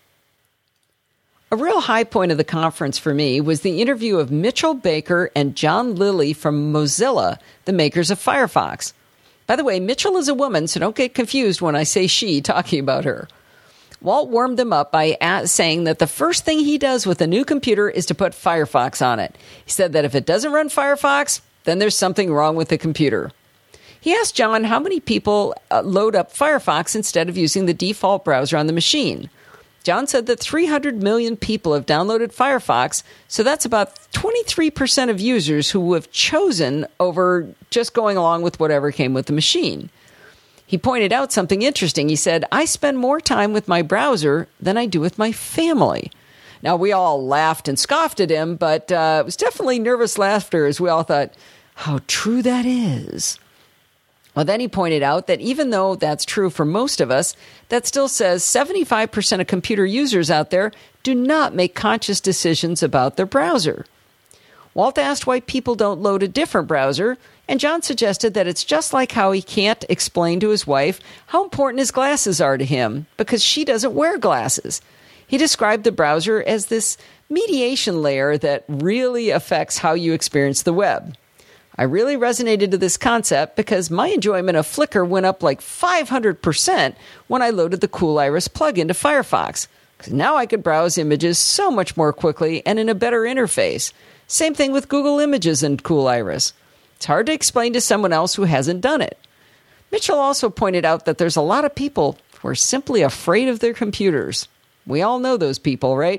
A real high point of the conference for me was the interview of Mitchell Baker and John Lilly from Mozilla, the makers of Firefox. By the way, Mitchell is a woman, so don't get confused when I say she talking about her. Walt warmed them up by saying that the first thing he does with a new computer is to put Firefox on it. He said that if it doesn't run Firefox, then there's something wrong with the computer. He asked John how many people load up Firefox instead of using the default browser on the machine. John said that 300 million people have downloaded Firefox, so that's about 23% of users who have chosen over just going along with whatever came with the machine. He pointed out something interesting. He said, I spend more time with my browser than I do with my family. Now, we all laughed and scoffed at him, but it was definitely nervous laughter as we all thought, how true that is. Well, then he pointed out that even though that's true for most of us, that still says 75% of computer users out there do not make conscious decisions about their browser. Walt asked why people don't load a different browser, and John suggested that it's just like how he can't explain to his wife how important his glasses are to him because she doesn't wear glasses. He described the browser as this mediation layer that really affects how you experience the web. I really resonated to this concept because my enjoyment of Flickr went up like 500% when I loaded the Cool Iris plugin to Firefox. Because now I could browse images so much more quickly and in a better interface. Same thing with Google Images and Cool Iris. It's hard to explain to someone else who hasn't done it. Mitchell also pointed out that there's a lot of people who are simply afraid of their computers. We all know those people, right?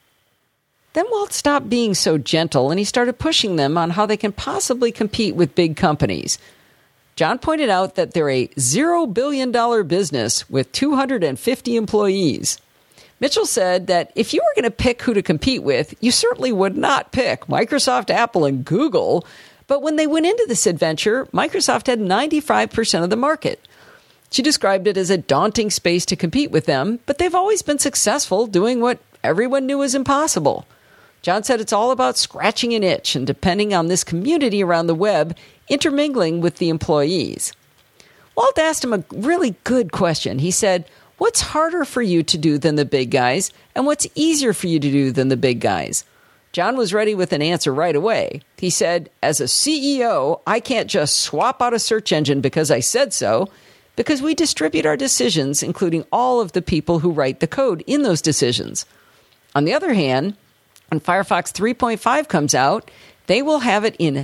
Then Walt stopped being so gentle and he started pushing them on how they can possibly compete with big companies. John pointed out that they're a $0 billion business with 250 employees. Mitchell said that if you were going to pick who to compete with, you certainly would not pick Microsoft, Apple, and Google. But when they went into this adventure, Microsoft had 95% of the market. She described it as a daunting space to compete with them, but they've always been successful doing what everyone knew was impossible. John said it's all about scratching an itch and depending on this community around the web intermingling with the employees. Walt asked him a really good question. He said, what's harder for you to do than the big guys, and what's easier for you to do than the big guys? John was ready with an answer right away. He said, as a CEO, I can't just swap out a search engine because I said so, because we distribute our decisions, including all of the people who write the code in those decisions. On the other hand, when Firefox 3.5 comes out, they will have it in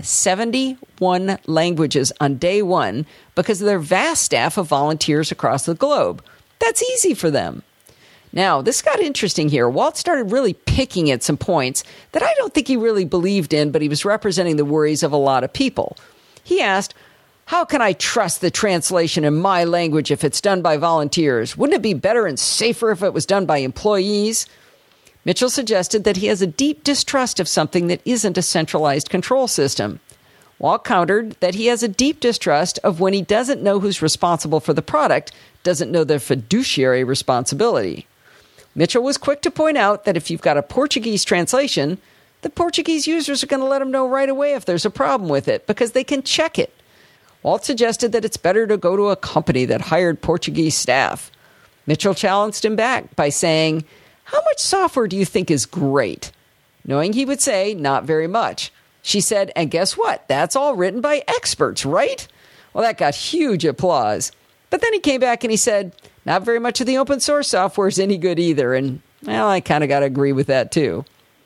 71 languages on day one because of their vast staff of volunteers across the globe. That's easy for them. Now, this got interesting here. Walt started really picking at some points that I don't think he really believed in, but he was representing the worries of a lot of people. He asked, how can I trust the translation in my language if it's done by volunteers? Wouldn't it be better and safer if it was done by employees? Mitchell suggested that he has a deep distrust of something that isn't a centralized control system. Walt countered that he has a deep distrust of when he doesn't know who's responsible for the product, doesn't know their fiduciary responsibility. Mitchell was quick to point out that if you've got a Portuguese translation, the Portuguese users are going to let him know right away if there's a problem with it because they can check it. Walt suggested that it's better to go to a company that hired Portuguese staff. Mitchell challenged him back by saying, "How much software do you think is great?" Knowing he would say, "Not very much." She said, "And guess what? That's all written by experts, right?" Well, that got huge applause. But then he came back and he said, "Not very much of the open source software is any good either." And, well, I kind of got to agree with that too.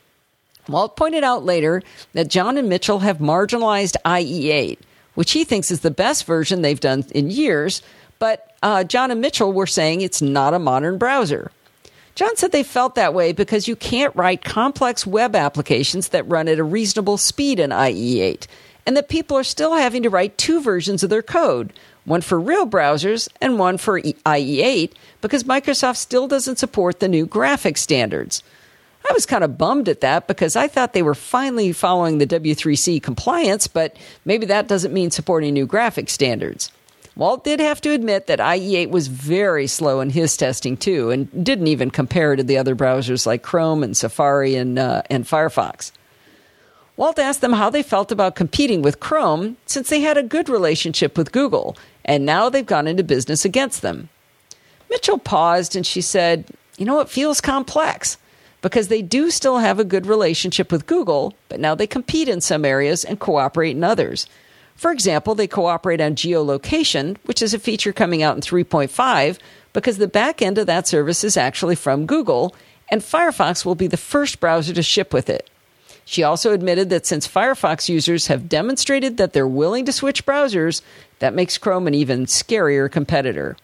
Walt pointed out later that John and Mitchell have marginalized IE8, which he thinks is the best version they've done in years, but John and Mitchell were saying it's not a modern browser. John said they felt that way because you can't write complex web applications that run at a reasonable speed in IE8, and that people are still having to write two versions of their code, one for real browsers and one for IE8, because Microsoft still doesn't support the new graphics standards. I was kind of bummed at that because I thought they were finally following the W3C compliance, but maybe that doesn't mean supporting new graphics standards. Walt did have to admit that IE8 was very slow in his testing too, and didn't even compare to the other browsers like Chrome and Safari and Firefox. Walt asked them how they felt about competing with Chrome since they had a good relationship with Google, and now they've gone into business against them. Mitchell paused and she said, "It feels complex, because they do still have a good relationship with Google, but now they compete in some areas and cooperate in others. For example, they cooperate on geolocation, which is a feature coming out in 3.5, because the back end of that service is actually from Google, and Firefox will be the first browser to ship with it." She also admitted that since Firefox users have demonstrated that they're willing to switch browsers, that makes Chrome an even scarier competitor.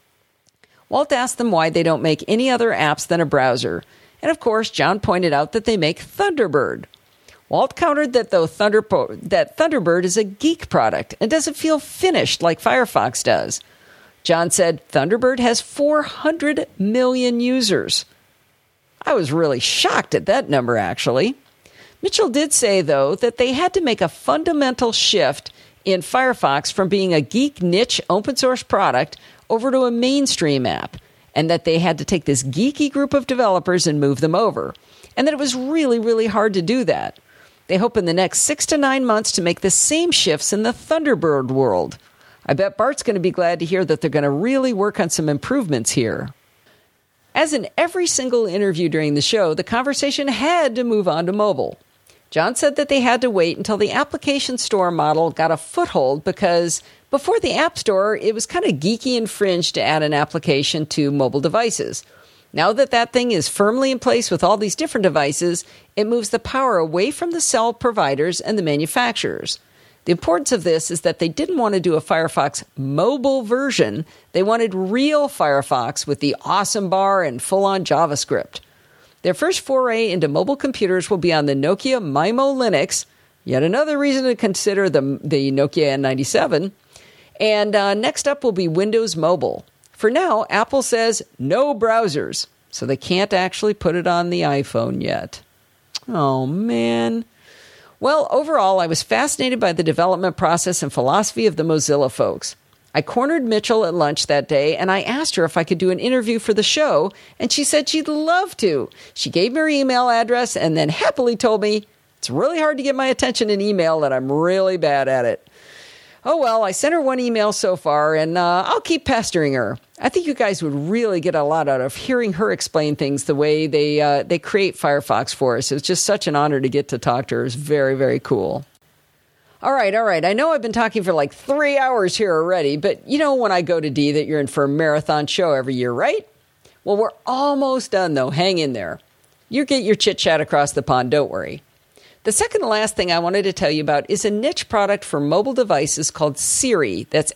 Walt asked them why they don't make any other apps than a browser, and of course, John pointed out that they make Thunderbird. Walt countered that Thunderbird is a geek product and doesn't feel finished like Firefox does. John said Thunderbird has 400 million users. I was really shocked at that number, actually. Mitchell did say, though, that they had to make a fundamental shift in Firefox from being a geek niche open source product over to a mainstream app, and that they had to take this geeky group of developers and move them over, and that it was really, really hard to do that. They hope in the next 6 to 9 months to make the same shifts in the Thunderbird world. I bet Bart's going to be glad to hear that they're going to really work on some improvements here. As in every single interview during the show, the conversation had to move on to mobile. John said that they had to wait until the application store model got a foothold because before the App Store, it was kind of geeky and fringe to add an application to mobile devices. Now that thing is firmly in place with all these different devices, it moves the power away from the cell providers and the manufacturers. The importance of this is that they didn't want to do a Firefox mobile version. They wanted real Firefox with the awesome bar and full-on JavaScript. Their first foray into mobile computers will be on the Nokia Maimo Linux, yet another reason to consider the Nokia N97. And next up will be Windows Mobile. For now, Apple says no browsers, so they can't actually put it on the iPhone yet. Oh, man. Well, overall, I was fascinated by the development process and philosophy of the Mozilla folks. I cornered Mitchell at lunch that day, and I asked her if I could do an interview for the show, and she said she'd love to. She gave me her email address and then happily told me, "It's really hard to get my attention in email, and I'm really bad at it." Oh, well, I sent her one email so far, and I'll keep pestering her. I think you guys would really get a lot out of hearing her explain things the way they create Firefox for us. It was just such an honor to get to talk to her. It was very, very cool. All right. I know I've been talking for like 3 hours here already, but you know when I go to D that you're in for a marathon show every year, right? Well, we're almost done, though. Hang in there. You get your chit-chat across the pond, don't worry. The second to last thing I wanted to tell you about is a niche product for mobile devices called Siri, that's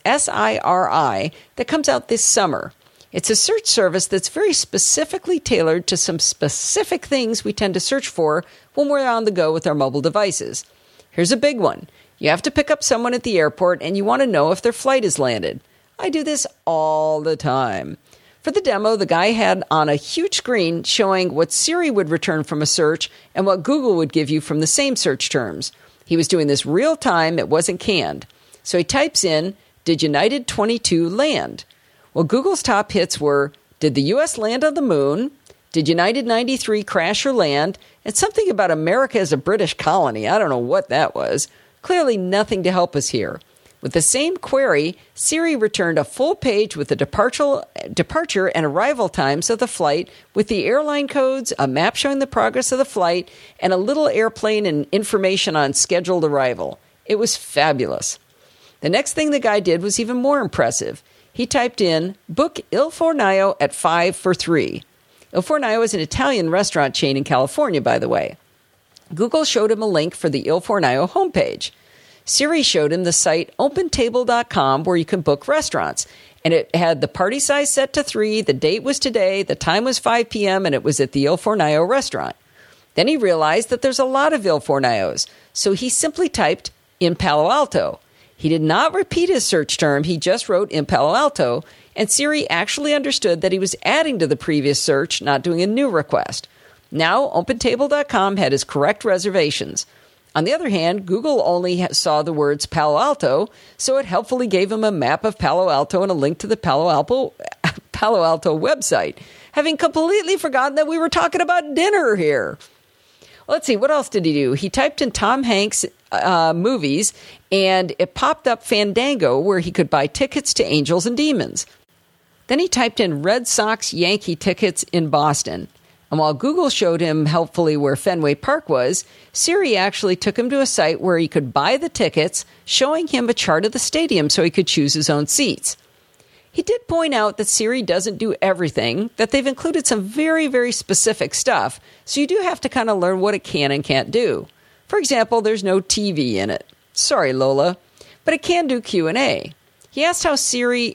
Siri, that comes out this summer. It's a search service that's very specifically tailored to some specific things we tend to search for when we're on the go with our mobile devices. Here's a big one. You have to pick up someone at the airport and you want to know if their flight has landed. I do this all the time. For the demo, the guy had on a huge screen showing what Siri would return from a search and what Google would give you from the same search terms. He was doing this real time. It wasn't canned. So he types in, "Did United 22 land?" Well, Google's top hits were, "Did the U.S. land on the moon?" "Did United 93 crash or land?" And something about America as a British colony. I don't know what that was. Clearly nothing to help us here. With the same query, Siri returned a full page with the departure and arrival times of the flight, with the airline codes, a map showing the progress of the flight, and a little airplane and information on scheduled arrival. It was fabulous. The next thing the guy did was even more impressive. He typed in, "Book Il Fornaio at 5 for 3. Il Fornaio is an Italian restaurant chain in California, by the way. Google showed him a link for the Il Fornaio homepage. Siri showed him the site opentable.com where you can book restaurants. And it had the party size set to 3, the date was today, the time was 5 p.m., and it was at the Il Fornaio restaurant. Then he realized that there's a lot of Il Fornaios, so he simply typed in Palo Alto. He did not repeat his search term, he just wrote in Palo Alto, and Siri actually understood that he was adding to the previous search, not doing a new request. Now, OpenTable.com had his correct reservations. On the other hand, Google only saw the words Palo Alto, so it helpfully gave him a map of Palo Alto and a link to the Palo Alto website, having completely forgotten that we were talking about dinner here. Let's see, what else did he do? He typed in Tom Hanks movies, and it popped up Fandango, where he could buy tickets to Angels and Demons. Then he typed in Red Sox Yankee tickets in Boston. And while Google showed him helpfully where Fenway Park was, Siri actually took him to a site where he could buy the tickets, showing him a chart of the stadium so he could choose his own seats. He did point out that Siri doesn't do everything, that they've included some very, very specific stuff, so you do have to kind of learn what it can and can't do. For example, there's no TV in it. Sorry, Lola. But it can do Q&A. He asked Siri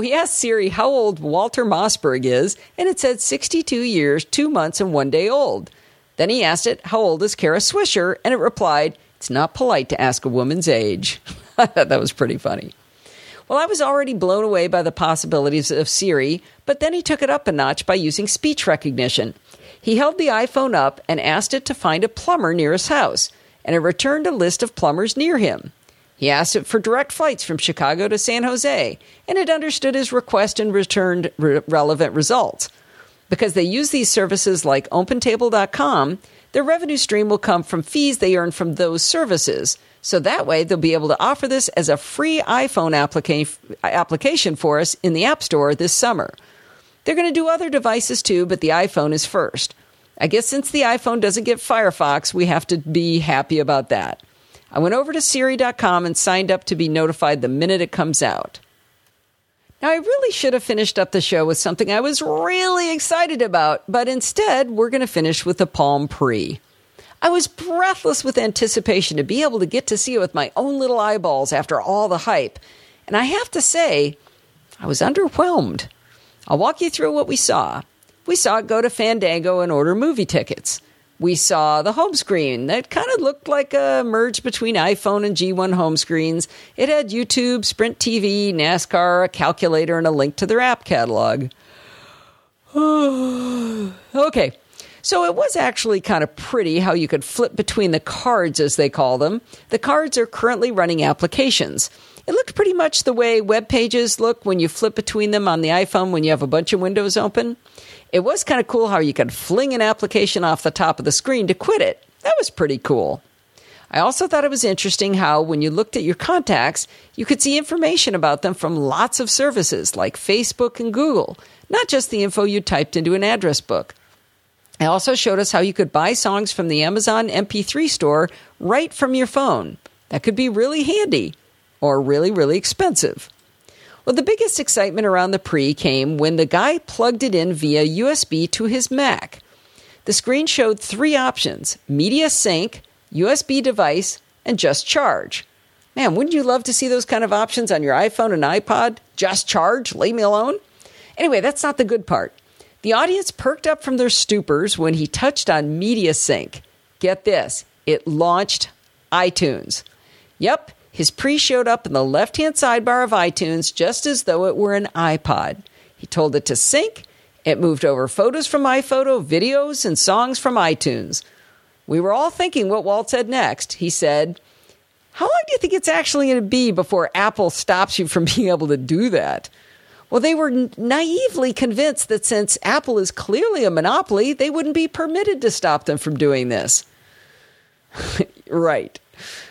how old Walter Mossberg is, and it said 62 years, 2 months, and 1 day old. Then he asked it, how old is Kara Swisher? And it replied, it's not polite to ask a woman's age. I thought that was pretty funny. Well, I was already blown away by the possibilities of Siri, but then he took it up a notch by using speech recognition. He held the iPhone up and asked it to find a plumber near his house, and it returned a list of plumbers near him. He asked it for direct flights from Chicago to San Jose, and it understood his request and returned relevant results. Because they use these services like OpenTable.com, their revenue stream will come from fees they earn from those services. So that way, they'll be able to offer this as a free iPhone application for us in the App Store this summer. They're going to do other devices too, but the iPhone is first. I guess since the iPhone doesn't get Firefox, we have to be happy about that. I went over to Siri.com and signed up to be notified the minute it comes out. Now, I really should have finished up the show with something I was really excited about, but instead, we're going to finish with the Palm Pre. I was breathless with anticipation to be able to get to see it with my own little eyeballs after all the hype. And I have to say, I was underwhelmed. I'll walk you through what we saw. We saw it go to Fandango and order movie tickets. We saw the home screen that kind of looked like a merge between iPhone and G1 home screens. It had YouTube, Sprint TV, NASCAR, a calculator, and a link to their app catalog. Okay, so it was actually kind of pretty how you could flip between the cards, as they call them. The cards are currently running applications. It looked pretty much the way web pages look when you flip between them on the iPhone when you have a bunch of windows open. It was kind of cool how you could fling an application off the top of the screen to quit it. That was pretty cool. I also thought it was interesting how when you looked at your contacts, you could see information about them from lots of services like Facebook and Google, not just the info you typed into an address book. It also showed us how you could buy songs from the Amazon MP3 store right from your phone. That could be really handy or really, really expensive. Well, the biggest excitement around the Pre came when the guy plugged it in via USB to his Mac. The screen showed 3 options: media sync, USB device, and just charge. Man, wouldn't you love to see those kind of options on your iPhone and iPod? Just charge, leave me alone. Anyway, that's not the good part. The audience perked up from their stupors when he touched on media sync. Get this, it launched iTunes. Yep. His Pre showed up in the left-hand sidebar of iTunes just as though it were an iPod. He told it to sync. It moved over photos from iPhoto, videos, and songs from iTunes. We were all thinking what Walt said next. He said, how long do you think it's actually going to be before Apple stops you from being able to do that? Well, they were naively convinced that since Apple is clearly a monopoly, they wouldn't be permitted to stop them from doing this. Right.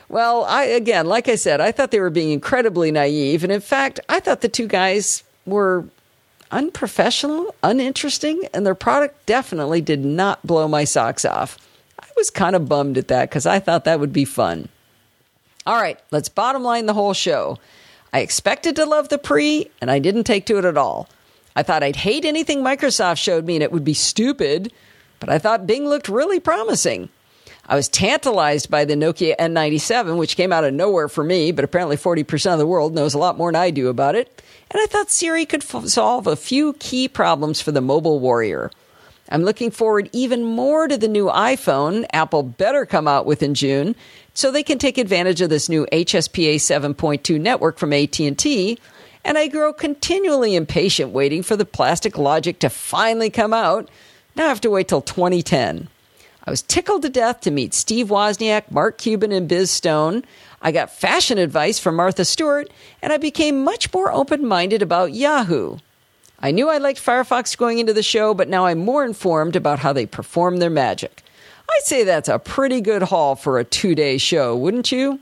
Well, like I said, I thought they were being incredibly naive. And in fact, I thought the two guys were unprofessional, uninteresting, and their product definitely did not blow my socks off. I was kind of bummed at that because I thought that would be fun. All right, let's bottom line the whole show. I expected to love the Pre, and I didn't take to it at all. I thought I'd hate anything Microsoft showed me and it would be stupid, but I thought Bing looked really promising. I was tantalized by the Nokia N97, which came out of nowhere for me, but apparently 40% of the world knows a lot more than I do about it. And I thought Siri could solve a few key problems for the mobile warrior. I'm looking forward even more to the new iPhone Apple better come out with in June, so they can take advantage of this new HSPA 7.2 network from AT&T, and I grow continually impatient waiting for the Plastic Logic to finally come out. Now I have to wait till 2010. I was tickled to death to meet Steve Wozniak, Mark Cuban, and Biz Stone. I got fashion advice from Martha Stewart, and I became much more open-minded about Yahoo. I knew I liked Firefox going into the show, but now I'm more informed about how they perform their magic. I'd say that's a pretty good haul for a 2-day show, wouldn't you?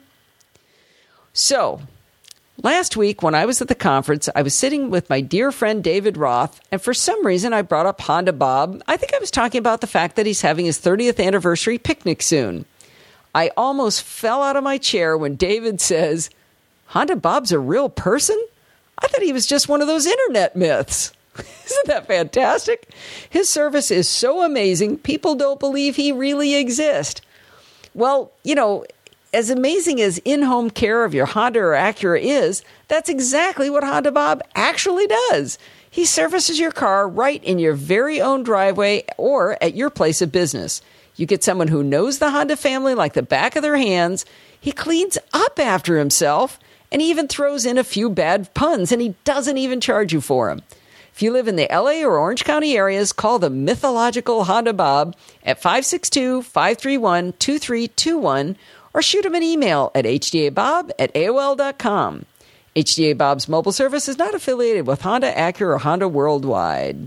So, last week when I was at the conference, I was sitting with my dear friend David Roth, and for some reason I brought up Honda Bob. I think I was talking about the fact that he's having his 30th anniversary picnic soon. I almost fell out of my chair when David says, "Honda Bob's a real person? I thought he was just one of those internet myths." Isn't that fantastic? His service is so amazing, people don't believe he really exists. Well, as amazing as in-home care of your Honda or Acura is, that's exactly what Honda Bob actually does. He services your car right in your very own driveway or at your place of business. You get someone who knows the Honda family like the back of their hands. He cleans up after himself and he even throws in a few bad puns, and he doesn't even charge you for them. If you live in the LA or Orange County areas, call the mythological Honda Bob at 562-531-2321 or shoot him an email at hdabob@aol.com. HDA Bob's mobile service is not affiliated with Honda, Acura, or Honda Worldwide.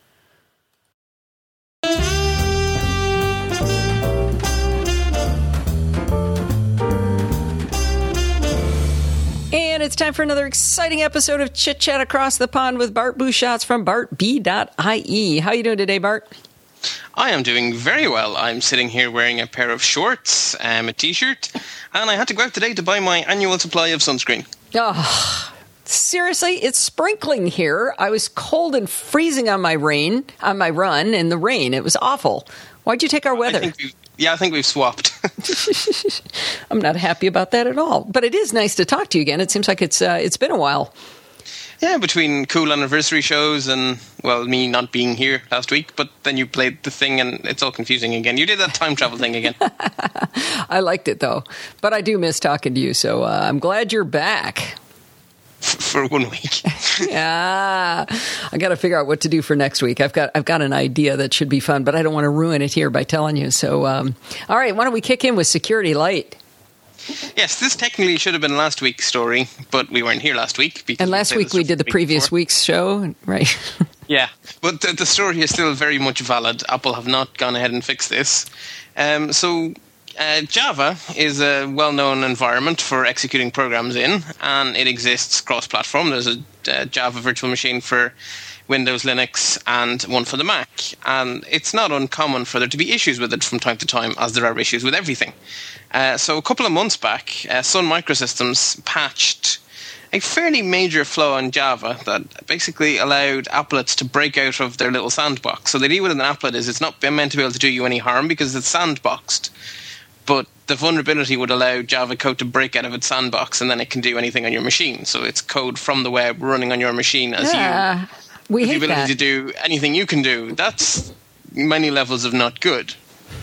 And it's time for another exciting episode of Chit Chat Across the Pond with Bart Busschots from BartB.ie. How are you doing today, Bart? I am doing very well. I'm sitting here wearing a pair of shorts, a t-shirt, and I had to go out today to buy my annual supply of sunscreen. Oh, seriously, it's sprinkling here. I was cold and freezing on my run in the rain. It was awful. Why'd you take our weather? I think we've swapped. I'm not happy about that at all. But it is nice to talk to you again. It seems like it's been a while. Yeah, between cool anniversary shows and, me not being here last week, but then you played the thing and it's all confusing again. You did that time travel thing again. I liked it, though. But I do miss talking to you, so I'm glad you're back. For 1 week. Yeah. I got to figure out what to do for next week. I've got an idea that should be fun, but I don't want to ruin it here by telling you. So, all right, why don't we kick in with Security Lite? Yes, this technically should have been last week's story, but we weren't here last week. And last week we did the previous week's show, right? Yeah, but the story is still very much valid. Apple have not gone ahead and fixed this. Java is a well-known environment for executing programs in, and it exists cross-platform. There's a Java virtual machine for Windows, Linux, and one for the Mac. And it's not uncommon for there to be issues with it from time to time, as there are issues with everything. So a couple of months back, Sun Microsystems patched a fairly major flaw in Java that basically allowed applets to break out of their little sandbox. So the deal with an applet is it's not meant to be able to do you any harm because it's sandboxed. But the vulnerability would allow Java code to break out of its sandbox, and then it can do anything on your machine. So it's code from the web running on your machine as we hate the ability that. to do anything you can do. That's many levels of not good.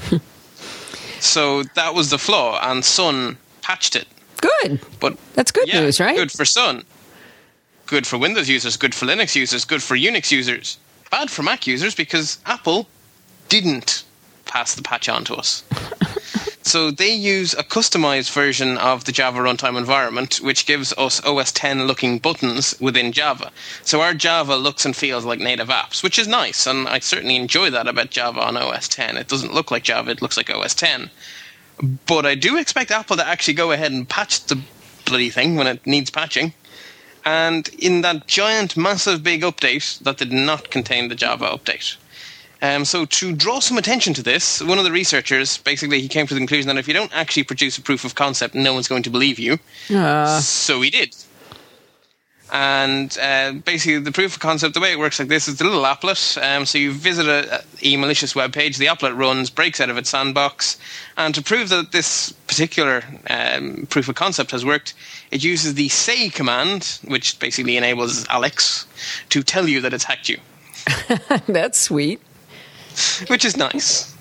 So that was the flaw, and Sun patched it. Good. But that's good news, right? Good for Sun. Good for Windows users, good for Linux users, good for Unix users. Bad for Mac users because Apple didn't pass the patch on to us. So they use a customized version of the Java runtime environment, which gives us OS X looking buttons within Java. So our Java looks and feels like native apps, which is nice, and I certainly enjoy that about Java on OS X. It doesn't look like Java, it looks like OS X. But I do expect Apple to actually go ahead and patch the bloody thing when it needs patching. And in that giant, massive, big update, that did not contain the Java update. So to draw some attention to this, one of the researchers, basically, he came to the conclusion that if you don't actually produce a proof of concept, no one's going to believe you. So he did. And basically, the proof of concept, the way it works like this, is the little applet. So you visit a malicious web page, the applet runs, breaks out of its sandbox, and to prove that this particular proof of concept has worked, it uses the say command, which basically enables Alex to tell you that it's hacked you. That's sweet. Which is nice.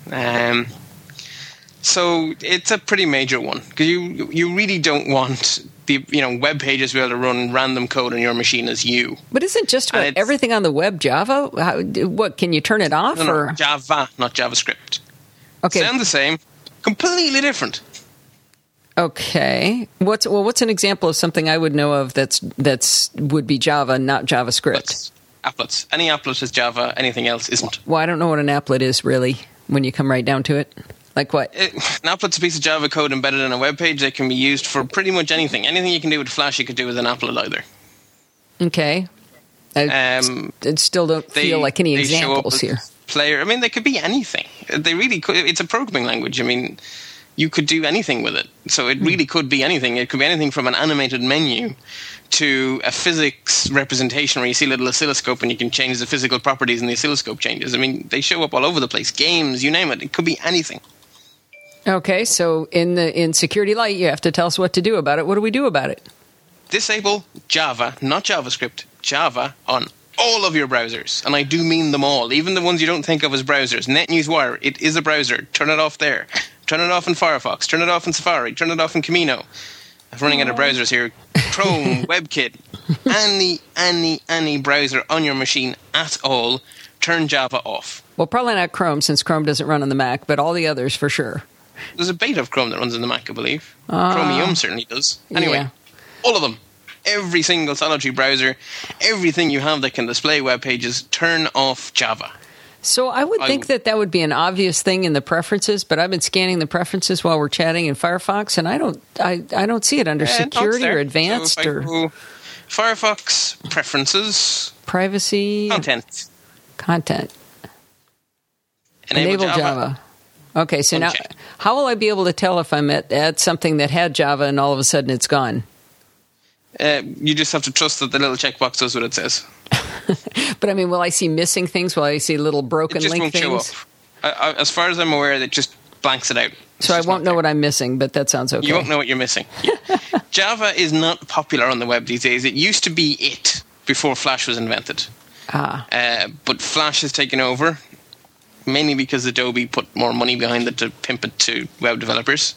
So it's a pretty major one, because you really don't want the web pages to be able to run random code on your machine as you. But isn't just about everything on the web Java? What, can you turn it off? No, Java, not JavaScript. Okay. Sound the same, completely different. Okay. What's an example of something I would know of that's would be Java, not JavaScript? Applets. Any applet is Java. Anything else isn't. Well, I don't know what an applet is really when you come right down to it. Like what? An applet's a piece of Java code embedded in a web page that can be used for pretty much anything. Anything you can do with Flash, you could do with an applet either. Okay. I still don't feel like any examples here. Player. I mean, they could be anything. They really could. It's a programming language. I mean, you could do anything with it. So it really could be anything. It could be anything from an animated menu to a physics representation where you see a little oscilloscope and you can change the physical properties and the oscilloscope changes. I mean, they show up all over the place. Games, you name it. It could be anything. Okay, so in Security Lite, you have to tell us what to do about it. What do we do about it? Disable Java, not JavaScript, Java on all of your browsers. And I do mean them all, even the ones you don't think of as browsers. NetNewsWire, it is a browser. Turn it off there. Turn it off in Firefox. Turn it off in Safari. Turn it off in Camino. I'm running out of browsers here. Chrome, WebKit, any browser on your machine at all, turn Java off. Well, probably not Chrome, since Chrome doesn't run on the Mac, but all the others for sure. There's a beta of Chrome that runs on the Mac, I believe. Chromium certainly does. Anyway, all of them. Every single solitary browser, everything you have that can display web pages, turn off Java. So I would think that would be an obvious thing in the preferences, but I've been scanning the preferences while we're chatting in Firefox, and I don't see it under security or advanced or Firefox preferences, privacy, content. Enable Java. Okay, so now how will I be able to tell if I'm at something that had Java and all of a sudden it's gone? You just have to trust that the little checkbox does what it says. But I mean, will I see missing things? Will I see little broken link things? It just won't show up. As far as I'm aware, it just blanks it out. So I won't know what I'm missing, but that sounds okay. You won't know what you're missing. Yeah. Java is not popular on the web these days. It used to be it before Flash was invented. But Flash has taken over, mainly because Adobe put more money behind it to pimp it to web developers.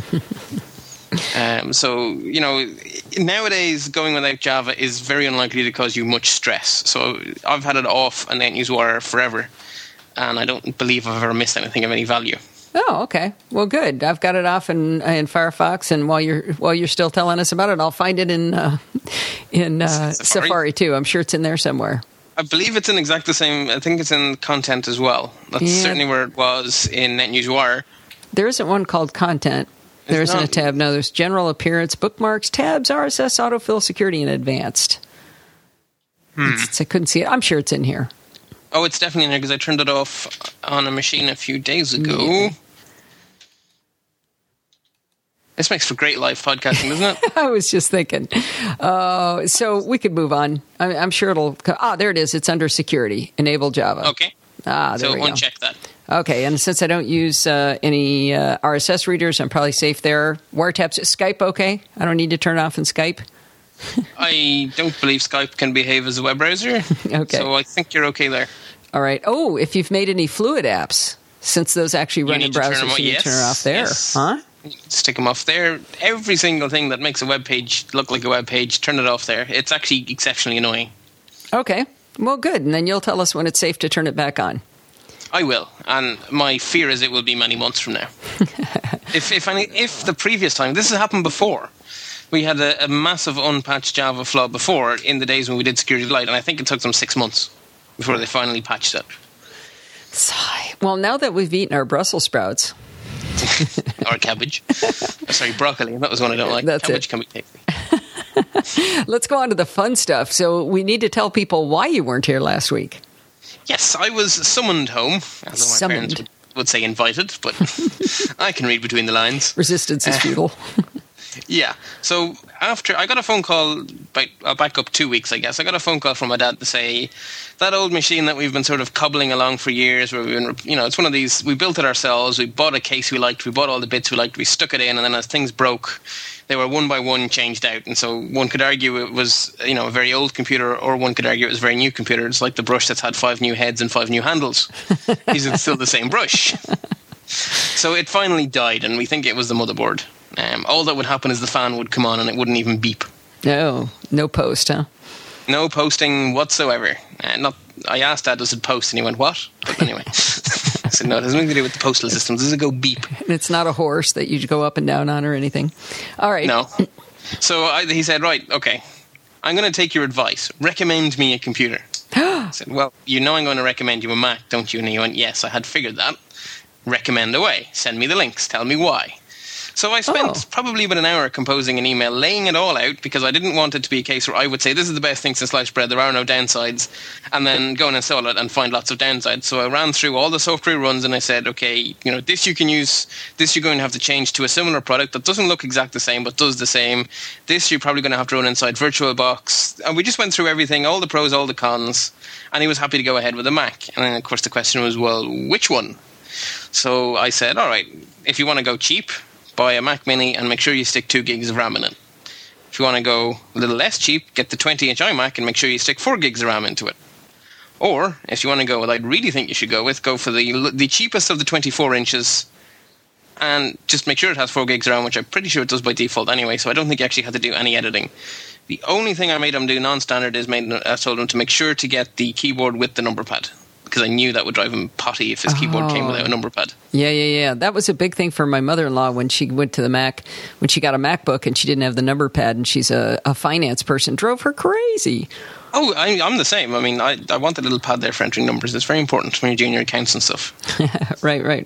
So, nowadays going without Java is very unlikely to cause you much stress. So I've had it off on NetNewsWire forever, and I don't believe I've ever missed anything of any value. Oh, okay. Well, good. I've got it off in Firefox, and while you're still telling us about it, I'll find it in Safari too. I'm sure it's in there somewhere. I believe it's in exact the same. I think it's in Content as well. That's certainly where it was in NetNewsWire. There isn't one called Content. There isn't a tab. No, there's General Appearance, Bookmarks, Tabs, RSS, Autofill, Security, and Advanced. I couldn't see it. I'm sure it's in here. Oh, it's definitely in here because I turned it off on a machine a few days ago. Yeah. This makes for great live podcasting, doesn't it? I was just thinking. So we could move on. I'm sure it'll... there it is. It's under Security. Enable Java. Okay. There we go. Uncheck that. Okay, and since I don't use any RSS readers, I'm probably safe there. Wiretaps. Skype okay? I don't need to turn off in Skype? I don't believe Skype can behave as a web browser. Okay. So I think you're okay there. All right. Oh, if you've made any Fluid apps, since those actually run in browsers, you need to turn it off there. Yes. Huh? Stick them off there. Every single thing that makes a web page look like a web page, turn it off there. It's actually exceptionally annoying. Okay. Well, good. And then you'll tell us when it's safe to turn it back on. I will, and my fear is it will be many months from now. If the previous time, this has happened before, we had a massive unpatched Java flaw before in the days when we did Security Lite, and I think it took them 6 months before they finally patched it. Sigh. Well, now that we've eaten our Brussels sprouts, Or cabbage. Sorry, broccoli. That was one I don't like. That's cabbage it. can be tasty. Let's go on to the fun stuff. So we need to tell people why you weren't here last week. Yes, I was summoned home, as my parents would say invited, but I can read between the lines. Resistance is futile. Yeah. So after I got a phone call, I'll back up 2 weeks, I guess. I got a phone call from my dad to say that old machine that we've been sort of cobbling along for years, where we've been, it's one of these. We built it ourselves. We bought a case we liked. We bought all the bits we liked. We stuck it in, and then as things broke, they were one by one changed out. And so one could argue it was, a very old computer, or one could argue it was a very new computer. It's like the brush that's had 5 new heads and 5 new handles. It's still the same brush. So it finally died, and we think it was the motherboard. All that would happen is the fan would come on and it wouldn't even beep. No post, huh? No posting whatsoever. I asked Dad, does it post? And he went, what? But anyway, I said, no, it has nothing to do with the postal system. Does it go beep? And it's not a horse that you go up and down on or anything. All right. No. So he said, right, okay, I'm going to take your advice. Recommend me a computer. I said, well, I'm going to recommend you a Mac, don't you? And he went, yes, I had figured that. Recommend away. Send me the links. Tell me why. So I spent probably about an hour composing an email, laying it all out, because I didn't want it to be a case where I would say, this is the best thing since sliced bread, there are no downsides, and then go and install it and find lots of downsides. So I ran through all the software runs and I said, okay, this you can use, this you're going to have to change to a similar product that doesn't look exact the same, but does the same. This you're probably going to have to run inside VirtualBox. And we just went through everything, all the pros, all the cons, and he was happy to go ahead with a Mac. And then, of course, the question was, well, which one? So I said, all right, if you want to go cheap, buy a Mac Mini and make sure you stick 2 gigs of RAM in it. If you want to go a little less cheap, get the 20-inch iMac and make sure you stick 4 gigs of RAM into it. Or, if you want to go what I'd really think you should go with, go for the cheapest of the 24 inches and just make sure it has 4 gigs of RAM, which I'm pretty sure it does by default anyway, so I don't think you actually had to do any editing. The only thing I made him do non-standard is I told him to make sure to get the keyboard with the number pad, because I knew that would drive him potty if his keyboard came without a number pad. Yeah. That was a big thing for my mother-in-law when she went to the Mac, when she got a MacBook and she didn't have the number pad, and she's a finance person. Drove her crazy. Oh, I'm the same. I mean, I want the little pad there for entering numbers. It's very important when you're doing your accounts and stuff. Right.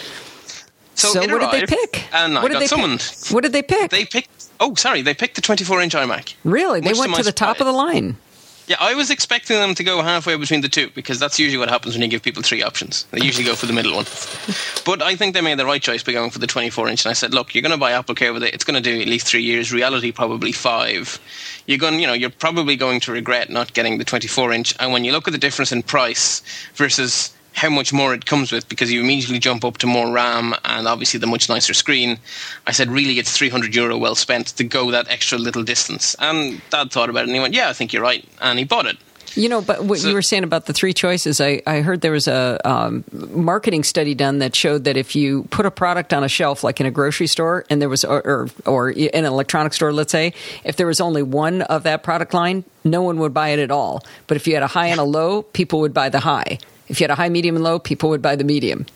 So what did they pick? And I got summoned. What did they pick? They picked the 24-inch iMac. Really? They went to the top of the line. Yeah, I was expecting them to go halfway between the two, because that's usually what happens when you give people 3 options. They usually go for the middle one. But I think they made the right choice by going for the 24-inch. And I said, look, you're going to buy AppleCare with it. It's going to do at least 3 years. Reality, probably 5. You're probably going to regret not getting the 24-inch. And when you look at the difference in price versus how much more it comes with, because you immediately jump up to more RAM and obviously the much nicer screen, I said, really, it's €300 well spent to go that extra little distance. And Dad thought about it and he went, yeah, I think you're right. And he bought it. But what you were saying about the 3 choices, I heard there was a marketing study done that showed that if you put a product on a shelf, like in a grocery store, and there was, or in an electronic store, let's say, if there was only one of that product line, no one would buy it at all. But if you had a high and a low, people would buy the high. If you had a high, medium, and low, people would buy the medium.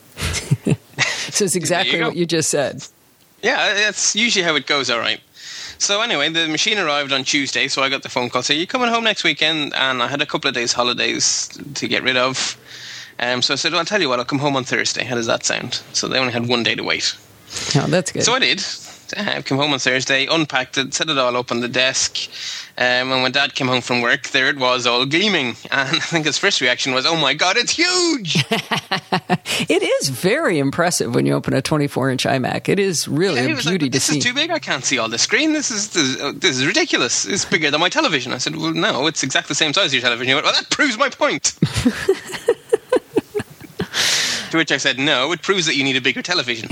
So it's exactly what you just said. Yeah, that's usually how it goes, all right. So anyway, the machine arrived on Tuesday, so I got the phone call saying, you're coming home next weekend? And I had a couple of days holidays to get rid of. So I said, well, I'll tell you what, I'll come home on Thursday. How does that sound? So they only had 1 day to wait. Oh, that's good. So I did. I came home on Thursday, unpacked it, set it all up on the desk. And when Dad came home from work, there it was, all gleaming. And I think his first reaction was, oh my God, it's huge! It is very impressive when you open a 24-inch iMac. It is really a beauty to see. This is too big, I can't see all the screen. This is ridiculous. It's bigger than my television. I said, well, no, it's exactly the same size as your television. He went, well, that proves my point. To which I said, no, it proves that you need a bigger television.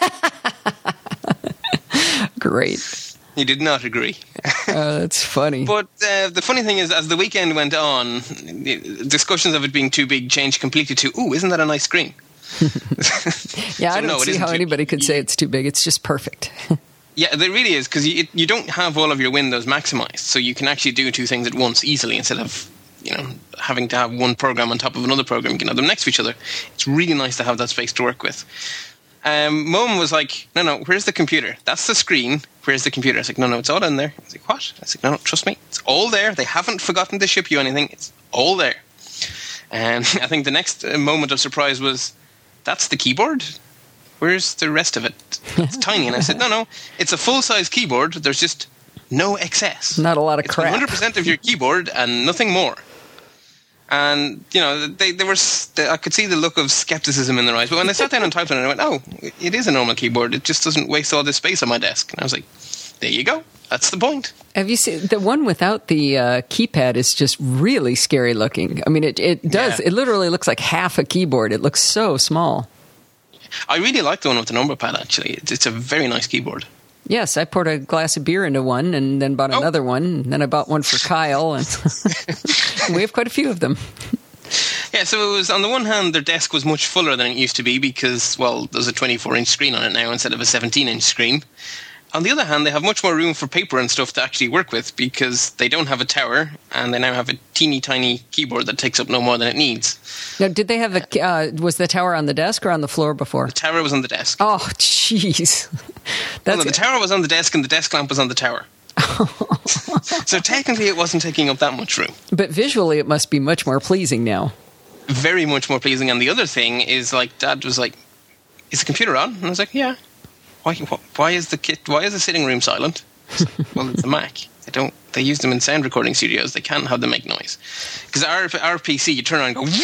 Great. He did not agree. That's funny. But the funny thing is, as the weekend went on, discussions of it being too big changed completely to, ooh, isn't that a nice screen? Yeah, I don't see how anybody could say it's too big. It's just perfect. Yeah, there really is, because you don't have all of your windows maximized, so you can actually do 2 things at once easily instead of having to have one program on top of another program. You can have them next to each other. It's really nice to have that space to work with. Mum was like, no, where's the computer? That's the screen. Where's the computer? I was like, no, it's all in there. I was like, what? I was like, no, trust me. It's all there. They haven't forgotten to ship you anything. It's all there. And I think the next moment of surprise was, that's the keyboard? where's the rest of it? It's tiny. And I said, no, it's a full-size keyboard. There's just no excess. Not a lot of it's crap. 100% of your keyboard and nothing more. And, they were. I could see the look of skepticism in their eyes. But when they sat down and typed on it, I went, oh, it is a normal keyboard. It just doesn't waste all this space on my desk. And I was like, there you go. That's the point. Have you seen the one without the keypad is just really scary looking. I mean, it does. Yeah. It literally looks like half a keyboard. It looks so small. I really like the one with the number pad, actually. It's a very nice keyboard. Yes, I poured a glass of beer into one and then bought another one. And then I bought one for Kyle. And we have quite a few of them. Yeah, so it was, on the one hand, their desk was much fuller than it used to be because, well, there's a 24-inch screen on it now instead of a 17-inch screen. On the other hand, they have much more room for paper and stuff to actually work with because they don't have a tower and they now have a teeny tiny keyboard that takes up no more than it needs. Now, did they have was the tower on the desk or on the floor before? The tower was on the desk. Oh, jeez. The tower was on the desk and the desk lamp was on the tower. So technically it wasn't taking up that much room. But visually it must be much more pleasing now. Very much more pleasing. And the other thing is, like, Dad was like, is the computer on? And I was like, yeah. Why is the sitting room silent? Well, it's a Mac. They use them in sound recording studios. They can't have them make noise. Because our PC, you turn on and go,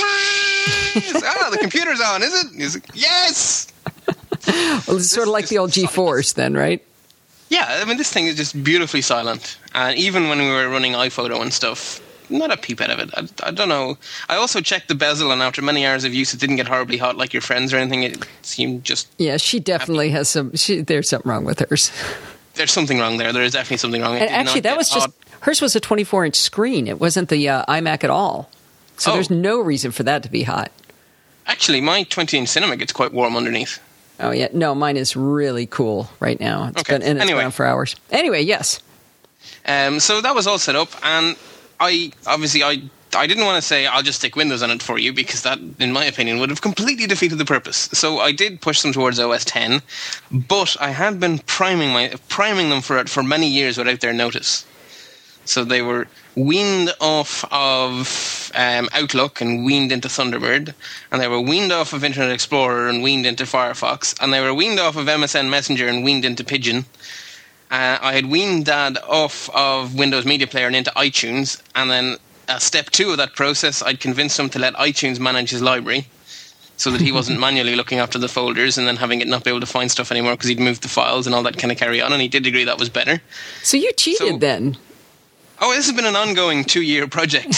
the computer's on, is it? He's like, yes! Well, it's sort of like the old GeForce then, right? Yeah, I mean, this thing is just beautifully silent. And even when we were running iPhoto and stuff, not a peep out of it. I don't know. I also checked the bezel, and after many hours of use, it didn't get horribly hot like your friends or anything. It seemed just... Yeah, she definitely has some... there's something wrong with hers. There's something wrong there. There is definitely something wrong. And actually, that was just... Hers was a 24-inch screen. It wasn't the iMac at all. So there's no reason for that to be hot. Actually, my 20-inch Cinema gets quite warm underneath. Oh, yeah. No, mine is really cool right now. It's been around for hours. Anyway, yes. So that was all set up, and I didn't want to say I'll just stick Windows on it for you because that, in my opinion, would have completely defeated the purpose. So I did push them towards OS 10, but I had been priming them for it for many years without their notice. So they were weaned off of Outlook and weaned into Thunderbird, and they were weaned off of Internet Explorer and weaned into Firefox, and they were weaned off of MSN Messenger and weaned into Pigeon. I had weaned Dad off of Windows Media Player and into iTunes, and then step 2 of that process, I'd convinced him to let iTunes manage his library so that he wasn't manually looking after the folders and then having it not be able to find stuff anymore because he'd moved the files and all that kind of carry on, and he did agree that was better. So you cheated then? Oh, this has been an ongoing 2-year project.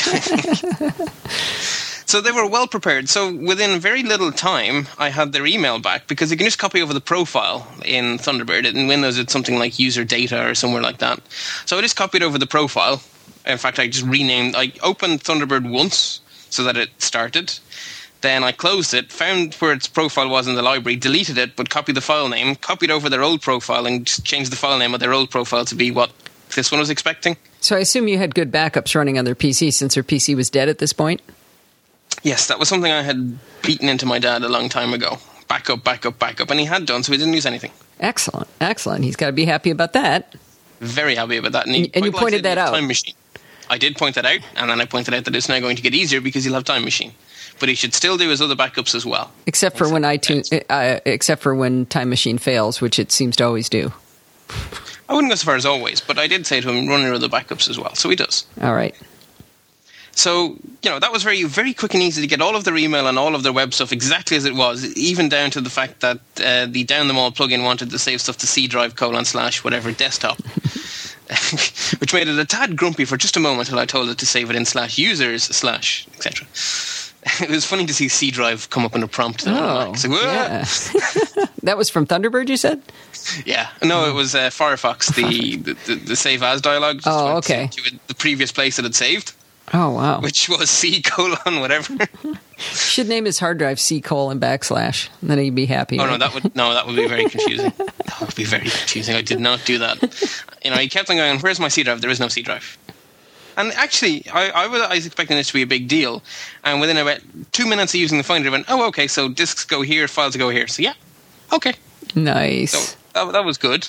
So they were well prepared. So within very little time, I had their email back because you can just copy over the profile in Thunderbird. In Windows, it's something like user data or somewhere like that. So I just copied over the profile. In fact, I opened Thunderbird once so that it started. Then I closed it, found where its profile was in the library, deleted it, but copied the file name, copied over their old profile, and just changed the file name of their old profile to be what this one was expecting. So I assume you had good backups running on their PC since their PC was dead at this point? Yes, that was something I had beaten into my dad a long time ago. Backup, and he had done, so he didn't lose anything. Excellent. He's got to be happy about that. Very happy about that. And you pointed that out. Time Machine. I did point that out, and then I pointed out that it's now going to get easier because he'll have Time Machine. But he should still do his other backups as well. Except for when Time Machine fails, which it seems to always do. I wouldn't go so far as always, but I did say to him, run your other backups as well. So he does. All right. So, that was very, very quick and easy to get all of their email and all of their web stuff exactly as it was, even down to the fact that the Down the Mall plugin wanted to save stuff to C drive : whatever desktop, which made it a tad grumpy for just a moment until I told it to save it in /users/ etc. It was funny to see C drive come up in a prompt. Oh, yeah. That was from Thunderbird, you said? Yeah. No, it was Firefox, the save as dialogue. Oh, okay. To the previous place it had saved. Oh, wow. Which was C : whatever. Should name his hard drive C : / and then he'd be happy. Oh, right? that would be very confusing. That would be very confusing. I did not do that. He kept on going, where's my C drive? There is no C drive. And actually, I was expecting this to be a big deal. And within about 2 minutes of using the Finder, I went, oh, okay, so disks go here, files go here. So, yeah, okay. Nice. So that was good.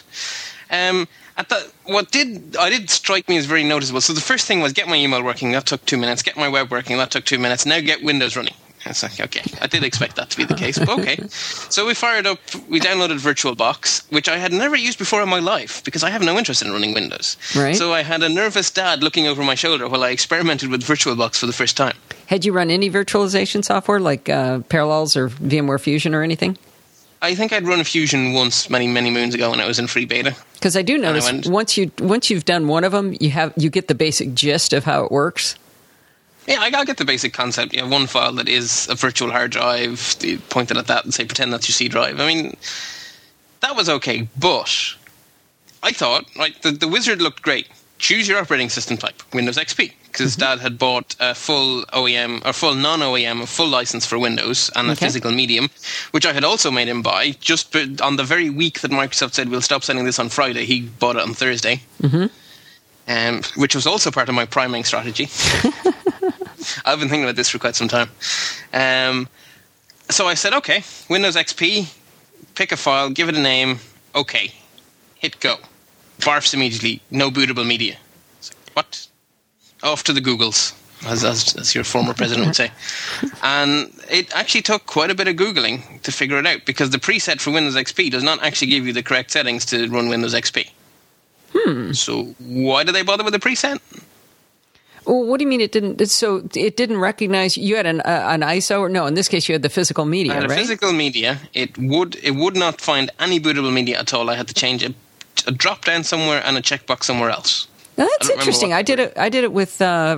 What did strike me as very noticeable. So the first thing was get my email working. That took 2 minutes. Get my web working. That took 2 minutes. Now get Windows running. It's like, okay, I did expect that to be the case, but okay. So we downloaded VirtualBox, which I had never used before in my life because I have no interest in running Windows. Right. So I had a nervous dad looking over my shoulder while I experimented with VirtualBox for the first time. Had you run any virtualization software like Parallels or VMware Fusion or anything? I think I'd run a Fusion once many, many moons ago when I was in free beta. Because I do notice once you've done one of them, you get the basic gist of how it works. Yeah, I get the basic concept. You have one file that is a virtual hard drive. You point it at that and say, pretend that's your C drive. I mean, that was okay, but I thought, right, the wizard looked great. Choose your operating system type, Windows XP, because Dad had bought a full OEM, or full non-OEM, a full license for Windows and a physical medium, which I had also made him buy. Just on the very week that Microsoft said, we'll stop selling this on Friday, he bought it on Thursday, which was also part of my priming strategy. I've been thinking about this for quite some time. So I said, okay, Windows XP, pick a file, give it a name, okay, hit go. Barfs immediately, no bootable media. Like, what? Off to the Googles, as your former president would say. And it actually took quite a bit of Googling to figure it out, because the preset for Windows XP does not actually give you the correct settings to run Windows XP. So why did they bother with the preset? Well, what do you mean it didn't? So it didn't recognize you had an ISO, or no? In this case, you had the physical media. I had a right? physical media. It would not find any bootable media at all. I had to change a drop down somewhere and a checkbox somewhere else. Now, that's interesting. I did it with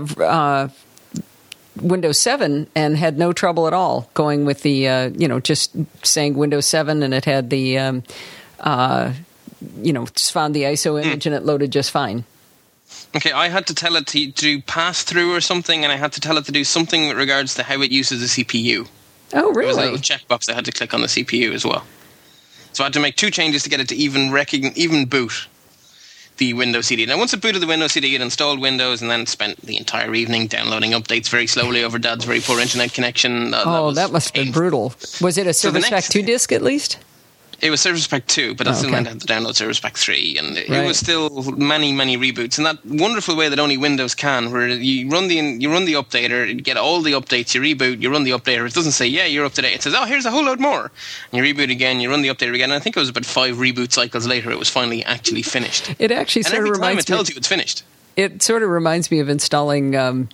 Windows 7 and had no trouble at all going with the just saying Windows 7, and it had the just found the ISO image and it loaded just fine. Okay, I had to tell it to do pass through or something, and I had to tell it to do something with regards to how it uses the CPU. Oh, really? There was a little checkbox I had to click on the CPU as well. So I had to make two changes to get it to even boot the Windows CD. Now, once it booted the Windows CD, it installed Windows and then spent the entire evening downloading updates very slowly over Dad's very poor internet connection. That must have been brutal. Was it a Service Pack 2 disc at least? It was Service Pack 2, but that still meant I had to download Service Pack 3, and it was still many, many reboots. And that wonderful way that only Windows can, where you run the updater, you get all the updates, you reboot, you run the updater. It doesn't say, yeah, you're up to date. It says, oh, here's a whole load more. And you reboot again, you run the updater again. And I think it was about 5 reboot cycles later, it was finally actually finished. It actually sort of reminds me. And every time it tells you it's finished. It sort of reminds me of installing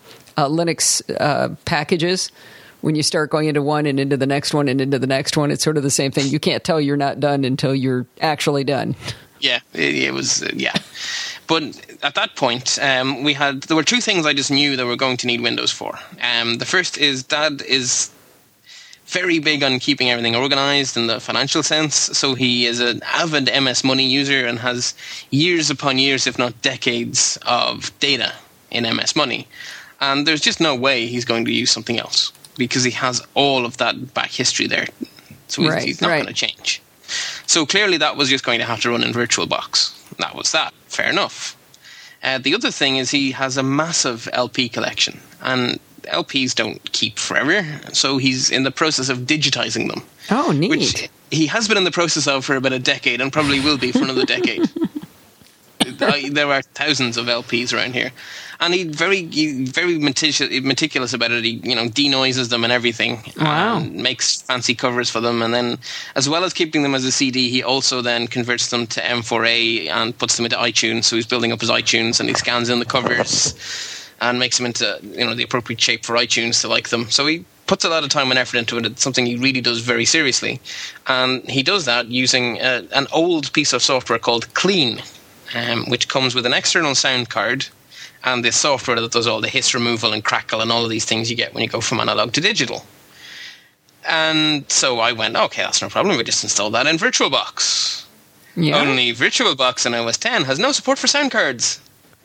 Linux packages. When you start going into one and into the next one and into the next one, it's sort of the same thing. You can't tell you're not done until you're actually done. Yeah, it was, But at that point, there were two things I just knew that we're going to need Windows for. The first is Dad is very big on keeping everything organized in the financial sense. So he is an avid MS Money user and has years upon years, if not decades, of data in MS Money. And there's just no way he's going to use something else, because he has all of that back history there. So he's not going to change. So clearly that was just going to have to run in VirtualBox. That was that. Fair enough. The other thing is he has a massive LP collection, and LPs don't keep forever, so he's in the process of digitizing them. Oh, neat. Which he has been in the process of for about a decade, and probably will be for another decade. There are thousands of LPs around here. And he's very meticulous about it. He, denoises them and everything. Wow. And makes fancy covers for them. And then, as well as keeping them as a CD, he also then converts them to M4A and puts them into iTunes. So he's building up his iTunes, and he scans in the covers and makes them into, the appropriate shape for iTunes to like them. So he puts a lot of time and effort into it. It's something he really does very seriously. And he does that using an old piece of software called Clean, which comes with an external sound card and the software that does all the hiss removal and crackle and all of these things you get when you go from analog to digital. And so I went, okay, that's no problem. We just installed that in VirtualBox. Yeah. Only VirtualBox in OS X has no support for sound cards.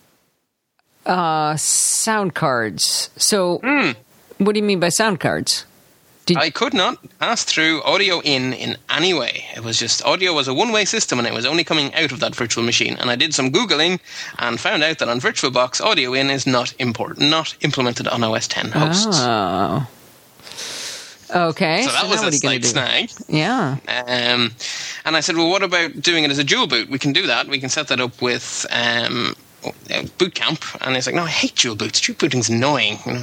Sound cards. So what do you mean by sound cards? I could not pass through audio in any way. It was just, audio was a one-way system, and it was only coming out of that virtual machine. And I did some Googling and found out that on VirtualBox, audio in is not implemented on OS X hosts. Oh. Okay. So that was a slight snag. Yeah. And I said, well, what about doing it as a dual boot? We can do that. We can set that up with Boot Camp. And he's like, no, I hate dual boots. Dual booting's annoying.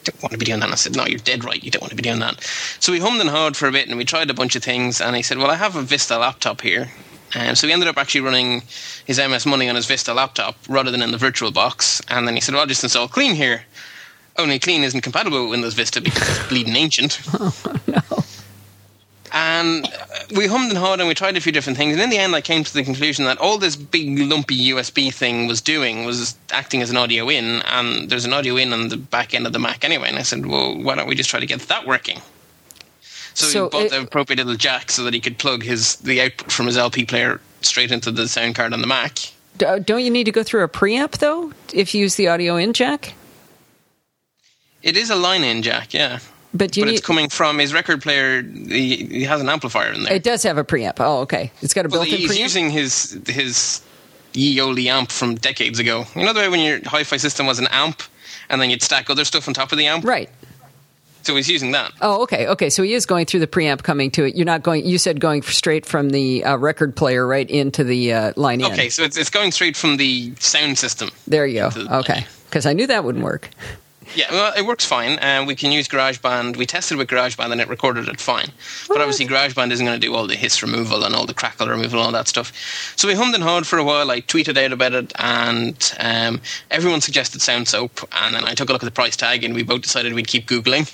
don't want to be doing that. And I said, no, you're dead right. You don't want to be doing that. So we hummed and hawed for a bit, and we tried a bunch of things. And he said, well, I have a Vista laptop here. So he ended up actually running his MS Money on his Vista laptop rather than in the VirtualBox. And then he said, well, I'll just install Clean here. Only Clean isn't compatible with Windows Vista because it's bleeding ancient. Oh, no. And we hummed and hawed and we tried a few different things. And in the end, I came to the conclusion that all this big lumpy USB thing was doing was acting as an audio in. And there's an audio in on the back end of the Mac anyway. And I said, well, why don't we just try to get that working? So he bought the appropriate little jack so that he could plug the output from his LP player straight into the sound card on the Mac. Don't you need to go through a preamp, though, if you use the audio in jack? It is a line-in jack, yeah. But it's coming from his record player. He has an amplifier in there. It does have a preamp. Oh, okay. It's got a built-in preamp? He's using his Yeoli amp from decades ago. You know the way when your hi-fi system was an amp, and then you'd stack other stuff on top of the amp? Right. So he's using that. Oh, okay. Okay, so he is going through the preamp coming to it. You're not going. You said going straight from the record player right into the line in. Okay, so it's going straight from the sound system. There you go. Okay, because I knew that wouldn't work. Yeah, well, it works fine. We can use GarageBand. We tested with GarageBand and it recorded it fine. But obviously GarageBand isn't going to do all the hiss removal and all the crackle removal and all that stuff. So we hummed and hawed for a while. I tweeted out about it and everyone suggested SoundSoap. And then I took a look at the price tag and we both decided we'd keep Googling.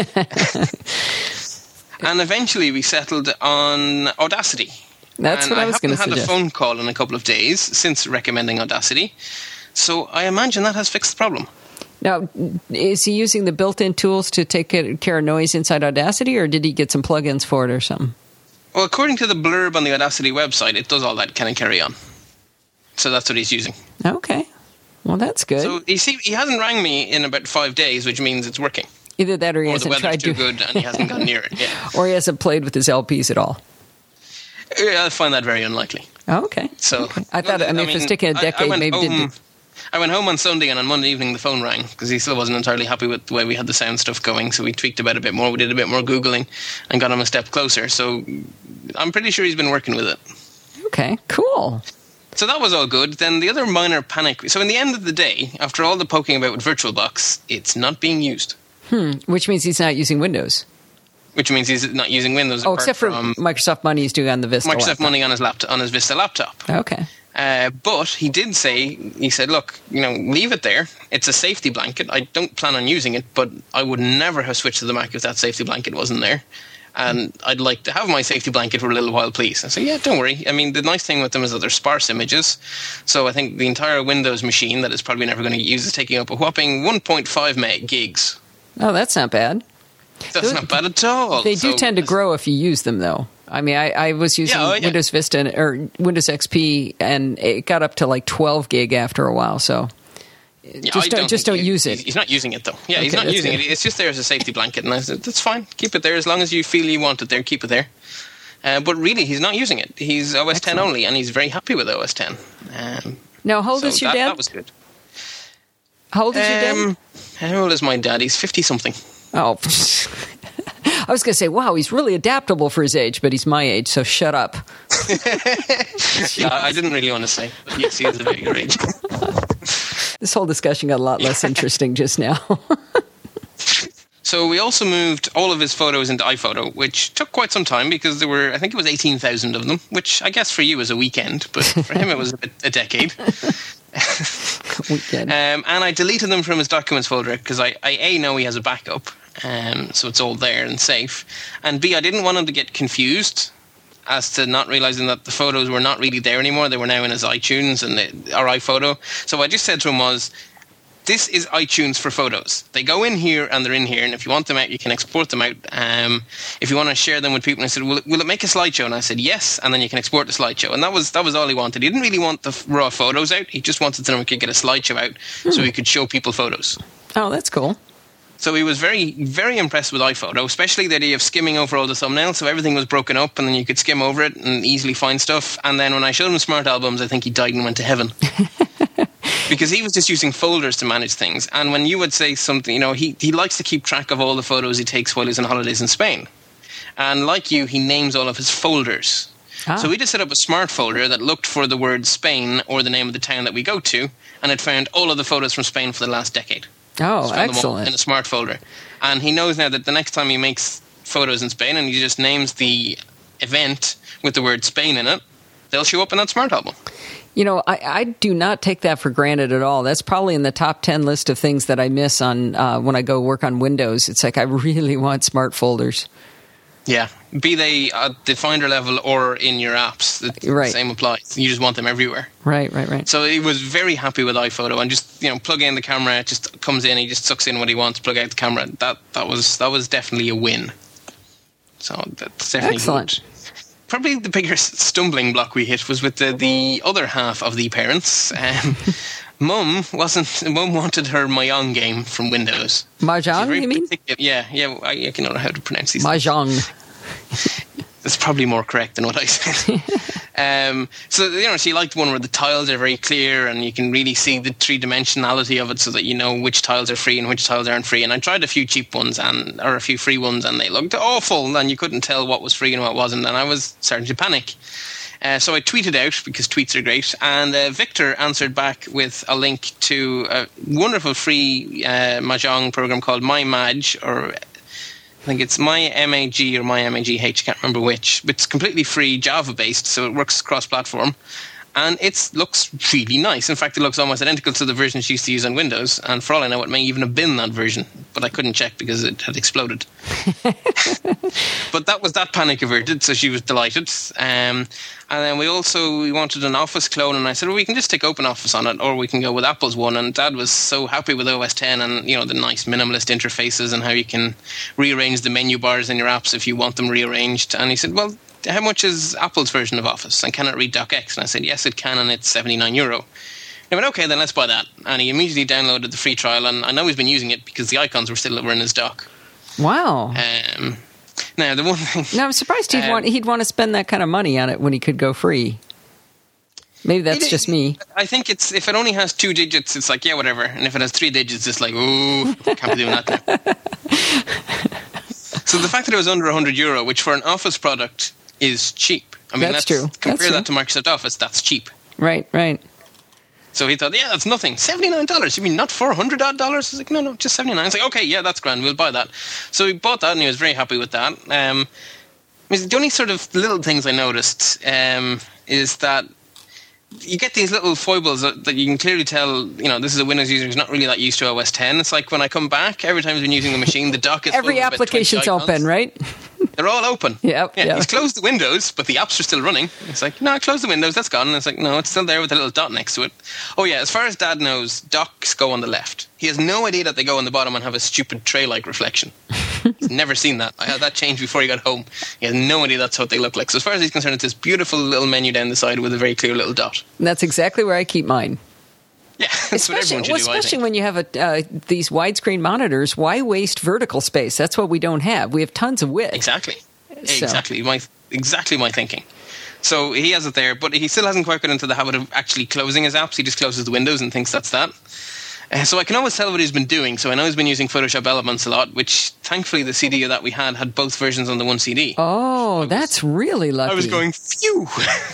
And eventually we settled on Audacity. That's what I was going to suggest. I haven't had a phone call in a couple of days since recommending Audacity. So I imagine that has fixed the problem. Now, is he using the built-in tools to take care of noise inside Audacity, or did he get some plugins for it or something? Well, according to the blurb on the Audacity website, it does all that kind of carry on. So that's what he's using. Okay. Well, that's good. So, you see, he hasn't rang me in about 5 days, which means it's working. Either that or he hasn't tried to... the weather's too good and he hasn't gone near it, yeah. Or he hasn't played with his LPs at all. Yeah, I find that very unlikely. Oh, okay. So, okay. I thought, if it's taking a decade, maybe I went home on Sunday and on Monday evening the phone rang because he still wasn't entirely happy with the way we had the sound stuff going, so we tweaked about it a bit more. We did a bit more Googling and got him a step closer. So I'm pretty sure he's been working with it. Okay, cool. So that was all good. Then the other minor panic... So in the end of the day, after all the poking about with VirtualBox, it's not being used. Which means he's not using Windows. Which means he's not using Windows. Oh, except for Microsoft Money he's doing on the Vista Microsoft laptop. Money on his Vista laptop. Okay. But he said, look, leave it there. It's a safety blanket. I don't plan on using it, but I would never have switched to the Mac if that safety blanket wasn't there. And I'd like to have my safety blanket for a little while, please. I said, yeah, don't worry. I mean, the nice thing with them is that they're sparse images. So I think the entire Windows machine that is probably never going to use is taking up a whopping 1.5 gigs. Oh, that's not bad. That's not bad at all. They do tend to grow if you use them, though. I mean, I was using Windows Vista or Windows XP, and it got up to like 12 gig after a while. So just don't use it. He's not using it, though. Yeah, okay, he's not using it. It's just there as a safety blanket. And I said, that's fine. Keep it there. As long as you feel you want it there, keep it there. But really, he's not using it. He's OS 10 only, and he's very happy with OS 10. Now, how old is your dad? That was good. How old is your dad? How old is my dad? He's 50-something. Oh, I was going to say, wow, he's really adaptable for his age, but he's my age, so shut up. Yeah, I didn't really want to say. But yes, he is a very good age. This whole discussion got a lot less interesting just now. So we also moved all of his photos into iPhoto, which took quite some time because there were, I think it was 18,000 of them, which I guess for you was a weekend, but for him it was a decade. Weekend. And I deleted them from his documents folder because I A, know he has a backup, so it's all there and safe, and B, I didn't want him to get confused as to not realizing that the photos were not really there anymore. They were now in his iTunes and our iPhoto. So what I just said to him was, this is iTunes for photos. They go in here and they're in here, and if you want them out, you can export them out. If you want to share them with people, and I said, will it make a slideshow? And I said, yes, and then you can export the slideshow. And that was all he wanted. He didn't really want the raw photos out. He just wanted to know we could get a slideshow out so he could show people photos. Oh, that's cool. So he was very, very impressed with iPhoto, especially the idea of skimming over all the thumbnails. So everything was broken up, and then you could skim over it and easily find stuff. And then when I showed him Smart Albums, I think he died and went to heaven. Because he was just using folders to manage things. And when you would say something, he likes to keep track of all the photos he takes while he's on holidays in Spain. And like you, he names all of his folders. Ah. So we just set up a smart folder that looked for the word Spain or the name of the town that we go to, and it found all of the photos from Spain for the last decade. Oh, Just found them all excellent. in a smart folder. And he knows now that the next time he makes photos in Spain and he just names the event with the word Spain in it, they'll show up in that smart album. You know, I do not take that for granted at all. That's probably in the top 10 list of things that I miss on when I go work on Windows. It's like I really want smart folders. Yeah. Be they at the Finder level or in your apps. Right. The same applies. You just want them everywhere. Right. So he was very happy with iPhoto and just, plug in the camera, it just comes in, he just sucks in what he wants, plug out the camera. That was definitely a win. So that's definitely excellent. good. Probably the biggest stumbling block we hit was with the other half of the parents. Mum wanted her Mahjong game from Windows. Mahjong, you mean? Yeah, I can know how to pronounce these. Mahjong. That's probably more correct than what I said. So, she liked one where the tiles are very clear and you can really see the three-dimensionality of it so that you know which tiles are free and which tiles aren't free. And I tried a few cheap ones or a few free ones and they looked awful and you couldn't tell what was free and what wasn't. And I was starting to panic. So I tweeted out, because tweets are great, and Victor answered back with a link to a wonderful free Mahjong program called MyMag, or I think it's MyMag or MyMagH, can't remember which. But it's completely free, Java-based, so it works cross-platform. And it looks really nice. In fact, it looks almost identical to the version she used to use on Windows. And for all I know, it may even have been that version. But I couldn't check because it had exploded. But that panic averted, so she was delighted. And then we wanted an Office clone. And I said, well, we can just take OpenOffice on it, or we can go with Apple's one. And Dad was so happy with OS X and, the nice minimalist interfaces and how you can rearrange the menu bars in your apps if you want them rearranged. And he said, well, how much is Apple's version of Office? And can it read DocX? And I said, yes, it can, and it's €79. I went, okay, then let's buy that. And he immediately downloaded the free trial, and I know he's been using it because the icons were still over in his dock. Wow. Now, the one thing... Now, I'm surprised he'd want to spend that kind of money on it when he could go free. Maybe that's just me. I think if it only has 2 digits, it's like, yeah, whatever. And if it has 3 digits, it's like, ooh, can't be doing that now. So the fact that it was under €100, which for an Office product is cheap. I mean, that's true. Compare that to Microsoft Office, that's cheap. Right. So he thought, yeah, that's nothing. $79. You mean not $400 odd? I was like, no, just 79. It's like, okay, yeah, that's grand. We'll buy that. So he bought that, and he was very happy with that. The only sort of little things I noticed is that you get these little foibles that you can clearly tell, this is a Windows user who's not really that used to OS X. It's like when I come back, every time he's been using the machine, the dock is every application's open, right? They're all open. Yep. He's closed the windows, but the apps are still running. It's like, no, I closed the windows, that's gone. And it's like, no, it's still there with a little dot next to it. Oh yeah, as far as Dad knows, docks go on the left. He has no idea that they go on the bottom and have a stupid tray-like reflection. He's never seen that. I had that changed before he got home. He has no idea that's what they look like. So as far as he's concerned, it's this beautiful little menu down the side with a very clear little dot. And that's exactly where I keep mine. Yeah, that's what everyone should do, especially when you have these widescreen monitors, why waste vertical space? That's what we don't have. We have tons of width. Exactly. So. Exactly my thinking. So he has it there, but he still hasn't quite got into the habit of actually closing his apps. He just closes the windows and thinks that's that. So I can always tell what he's been doing. So I know he's been using Photoshop Elements a lot, which thankfully the CD that we had both versions on the one CD. Oh, that's really lucky. I was going, phew!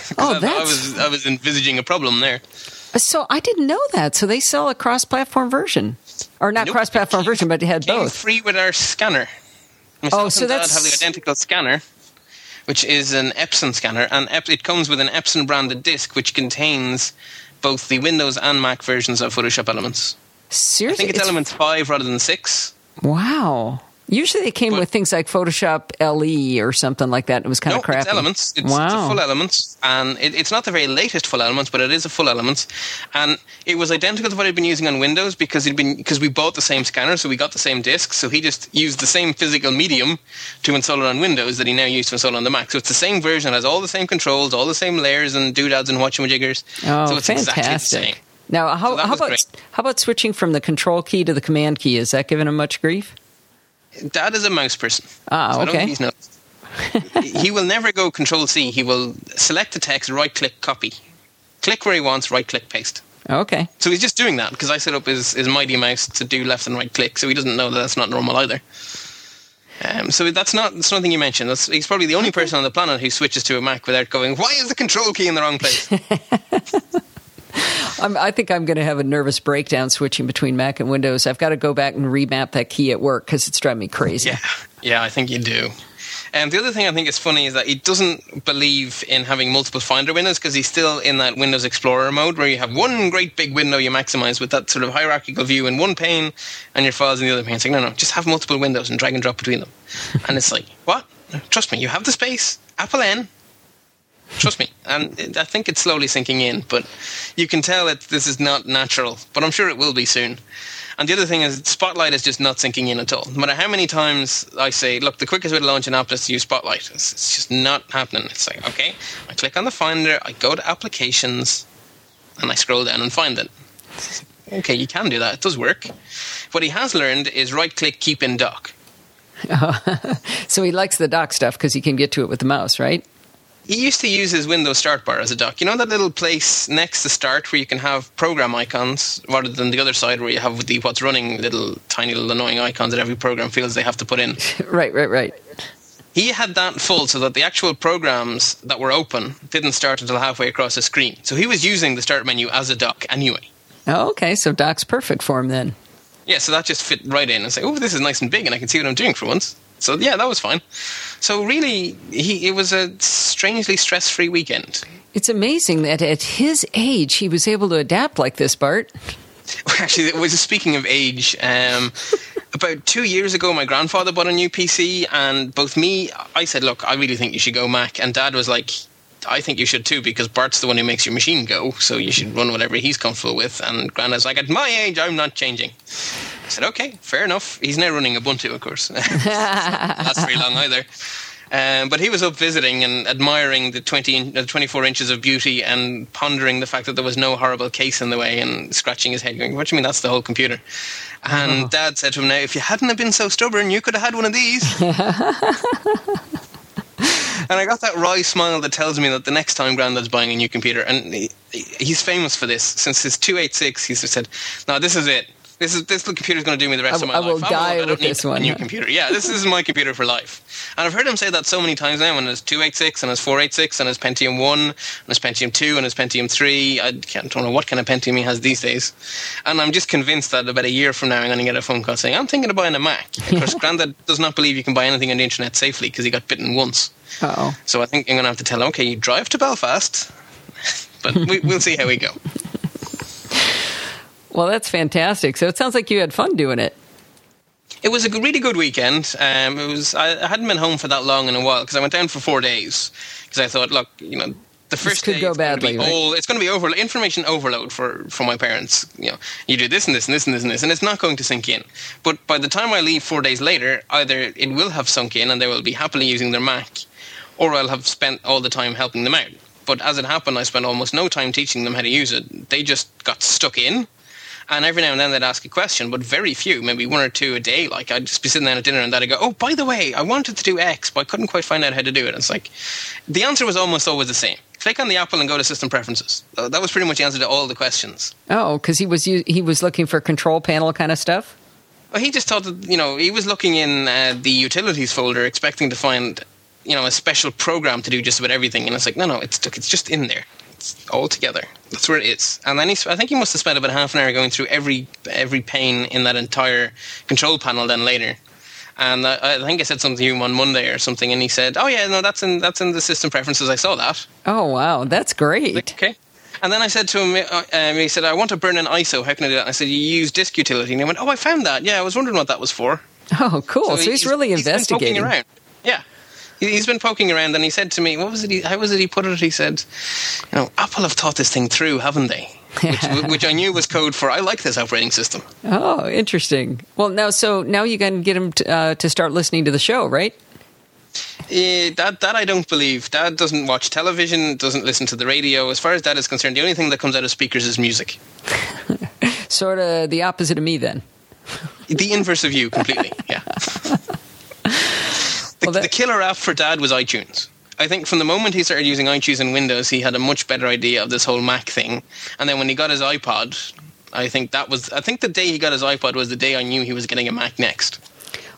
I was envisaging a problem there. So I didn't know that. So they sell a cross-platform version. Or not cross-platform version, but it had both. Free with our scanner. So Dad have the identical scanner, which is an Epson scanner, and it comes with an Epson branded disc, which contains both the Windows and Mac versions of Photoshop Elements. Seriously? I think it's Elements 5 rather than 6. Wow. Usually they came with things like Photoshop LE or something like that. It was kind of crappy. It's Elements. It's a full Elements. And it's not the very latest full Elements, but it is a full Elements. And it was identical to what I'd been using on Windows because we bought the same scanner, so we got the same disc. So he just used the same physical medium to install it on Windows that he now used to install it on the Mac. So it's the same version. It has all the same controls, all the same layers and doodads and whatchamajiggers. Oh, so it's fantastic. Exactly the same. Now, how about switching from the control key to the command key? Is that giving him much grief? Dad is a mouse person. Okay. I don't think he's noticed. He will never go Control-C. He will select the text, right-click, copy. Click where he wants, right-click, paste. Okay. So he's just doing that because I set up his Mighty Mouse to do left and right click, so he doesn't know that that's not normal either. So that's nothing you mentioned. He's probably the only person on the planet who switches to a Mac without going, why is the Control key in the wrong place? I think I'm going to have a nervous breakdown switching between Mac and Windows. I've got to go back and remap that key at work because it's driving me crazy. Yeah, I think you do. And the other thing I think is funny is that he doesn't believe in having multiple Finder windows because he's still in that Windows Explorer mode where you have one great big window you maximize with that sort of hierarchical view in one pane and your files in the other pane. It's like, no, just have multiple windows and drag and drop between them. And it's like, what? Trust me, you have the space. Apple N. Trust me. And I think it's slowly sinking in, but you can tell that this is not natural. But I'm sure it will be soon. And the other thing is Spotlight is just not sinking in at all. No matter how many times I say, look, the quickest way to launch an app is to use Spotlight. It's just not happening. It's like, okay, I click on the Finder, I go to Applications, and I scroll down and find it. Okay, you can do that. It does work. What he has learned is right-click, keep in dock. So he likes the dock stuff because he can get to it with the mouse, right? He used to use his Windows Start bar as a dock. You know that little place next to Start where you can have program icons rather than the other side where you have the what's running tiny little annoying icons that every program feels they have to put in. Right. He had that full so that the actual programs that were open didn't start until halfway across the screen. So he was using the Start menu as a dock anyway. Oh, okay. So dock's perfect for him then. Yeah, so that just fit right in and say, oh, this is nice and big and I can see what I'm doing for once. So yeah, that was fine. So really, it was a strangely stress-free weekend. It's amazing that at his age, he was able to adapt like this, Bart. Actually, speaking of age, about 2 years ago, my grandfather bought a new PC, and I said, look, I really think you should go Mac, and Dad was like, I think you should too, because Bart's the one who makes your machine go, so you should run whatever he's comfortable with, and Grandad's like, at my age, I'm not changing. I said, okay, fair enough. He's now running Ubuntu, of course. Not last very long either. But he was up visiting and admiring the 24 inches of beauty and pondering the fact that there was no horrible case in the way and scratching his head going, what do you mean that's the whole computer? And Dad said to him, now, if you hadn't have been so stubborn, you could have had one of these. And I got that wry smile that tells me that the next time Grandad's buying a new computer, and he's famous for this, since his 286, he's said, no, this is it. This little computer's going to do me the rest of my life. I will die with this one. A new computer. Yeah, this is my computer for life. And I've heard him say that so many times now, when his 286 and his 486 and his Pentium 1 and his Pentium 2 and his Pentium 3. I don't know what kind of Pentium he has these days. And I'm just convinced that about a year from now I'm going to get a phone call saying, I'm thinking of buying a Mac. Of course, Grandad does not believe you can buy anything on the internet safely because he got bitten once. Uh-oh. So I think I'm going to have to tell him, okay, you drive to Belfast, but we'll see how we go. Well, that's fantastic. So it sounds like you had fun doing it. It was a really good weekend. I hadn't been home for that long in a while because I went down for 4 days because I thought, look, the first could day go it's badly, going to be right? it's going to be information overload for my parents. You do this and this and this and this and this, and it's not going to sink in. But by the time I leave 4 days later, either it will have sunk in and they will be happily using their Mac, or I'll have spent all the time helping them out. But as it happened, I spent almost no time teaching them how to use it. They just got stuck in. And every now and then they'd ask a question, but very few, maybe one or two a day. Like, I'd just be sitting down at dinner and I'd go, oh, by the way, I wanted to do X, but I couldn't quite find out how to do it. And it's like, the answer was almost always the same. Click on the Apple and go to System Preferences. That was pretty much the answer to all the questions. Oh, because he was looking for control panel kind of stuff? Well, he just thought that, he was looking in the Utilities folder expecting to find, a special program to do just about everything. And it's like, no, it's just in there. It's all together. That's where it is. And then I think he must have spent about half an hour going through every pane in that entire control panel then later. And I think I said something to him on Monday or something, and he said, oh yeah, no, that's in the System Preferences. I saw that. Oh, wow. That's great. Like, okay. And then I said to him, he said, I want to burn an ISO. How can I do that? And I said, you use disk utility. And he went, oh, I found that. Yeah, I was wondering what that was for. Oh, cool. So he's really investigating. He's been poking around. Yeah. He's been poking around, and he said to me, how was it he put it? He said, Apple have thought this thing through, haven't they? Which I knew was code for, I like this operating system. Oh, interesting. Well, now you can get him to start listening to the show, right? That I don't believe. Dad doesn't watch television, doesn't listen to the radio. As far as Dad is concerned, the only thing that comes out of speakers is music. Sort of the opposite of me, then. The inverse of you, completely, yeah. The killer app for Dad was iTunes. I think from the moment he started using iTunes and Windows, he had a much better idea of this whole Mac thing. And then when he got his iPod, I think the day he got his iPod was the day I knew he was getting a Mac next.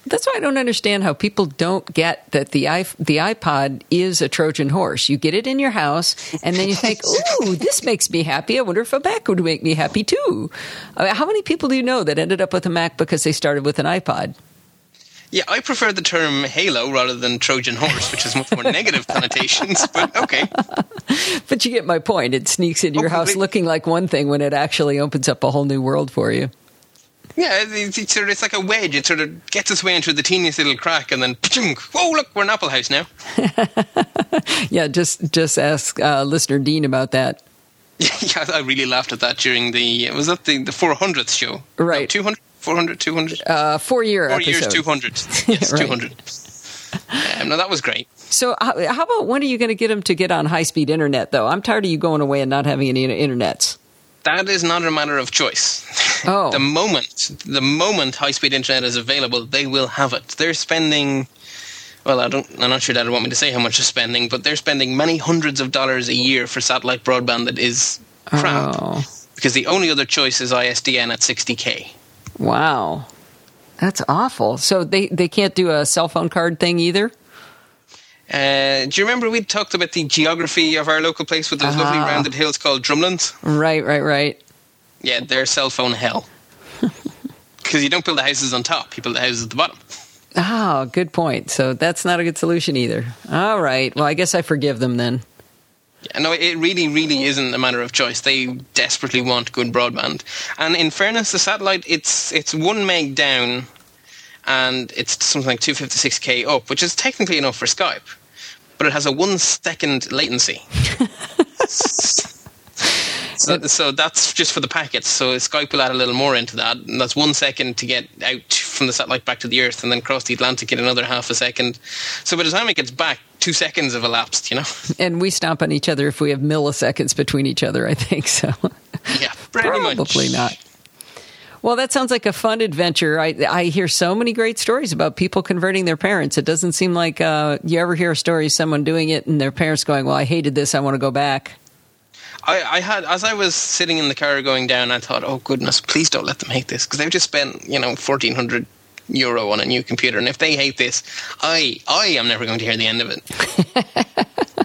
That's why I don't understand how people don't get that the iPod is a Trojan horse. You get it in your house, and then you think, ooh, this makes me happy. I wonder if a Mac would make me happy, too. How many people do you know that ended up with a Mac because they started with an iPod? Yeah, I prefer the term halo rather than Trojan horse, which has much more negative connotations, but okay. But you get my point. It sneaks into your house looking like one thing when it actually opens up a whole new world for you. Yeah, it's like a wedge. It sort of gets its way into the teeniest little crack, and then, whoa, look, we're in Apple House now. Yeah, just ask listener Dean about that. Yeah, I really laughed at that during the 400th show? Right. No, 200? 400, 200? 4-year episode. 4 years, 200. Yes, Right. 200. No, that was great. So how about when are you going to get them to get on high-speed internet, though? I'm tired of you going away and not having any internets. That is not a matter of choice. Oh. The moment high-speed internet is available, they will have it. They're spending, well, I'm not sure that want me to say how much they're spending, but they're spending many hundreds of dollars a year for satellite broadband that is crap. Oh. Because the only other choice is ISDN at 60K. Wow. That's awful. So they can't do a cell phone card thing either? Do you remember we talked about the geography of our local place with those lovely rounded hills called Drumlands? Right. Yeah, they're cell phone hell. Because you don't build the houses on top, you build the houses at the bottom. Oh, good point. So that's not a good solution either. All right. Well, I guess I forgive them then. Yeah, no, it really, really isn't a matter of choice. They desperately want good broadband. And in fairness, the satellite, it's 1 meg down, and it's something like 256K up, which is technically enough for Skype. But it has a 1 second latency. So that's just for the packets. So Skype will add a little more into that. And that's 1 second to get out from the satellite back to the Earth, and then cross the Atlantic in another half a second. So by the time it gets back, 2 seconds have elapsed, you know? And we stomp on each other if we have milliseconds between each other, I think. So Yeah, pretty much. Probably not. Well, that sounds like a fun adventure. I hear so many great stories about people converting their parents. It doesn't seem like you ever hear a story of someone doing it and their parents going, well, I hated this, I want to go back. I had, as I was sitting in the car going down, I thought, oh goodness, please don't let them hate this, because they've just spent, €1,400 on a new computer, and if they hate this, I am never going to hear the end of it.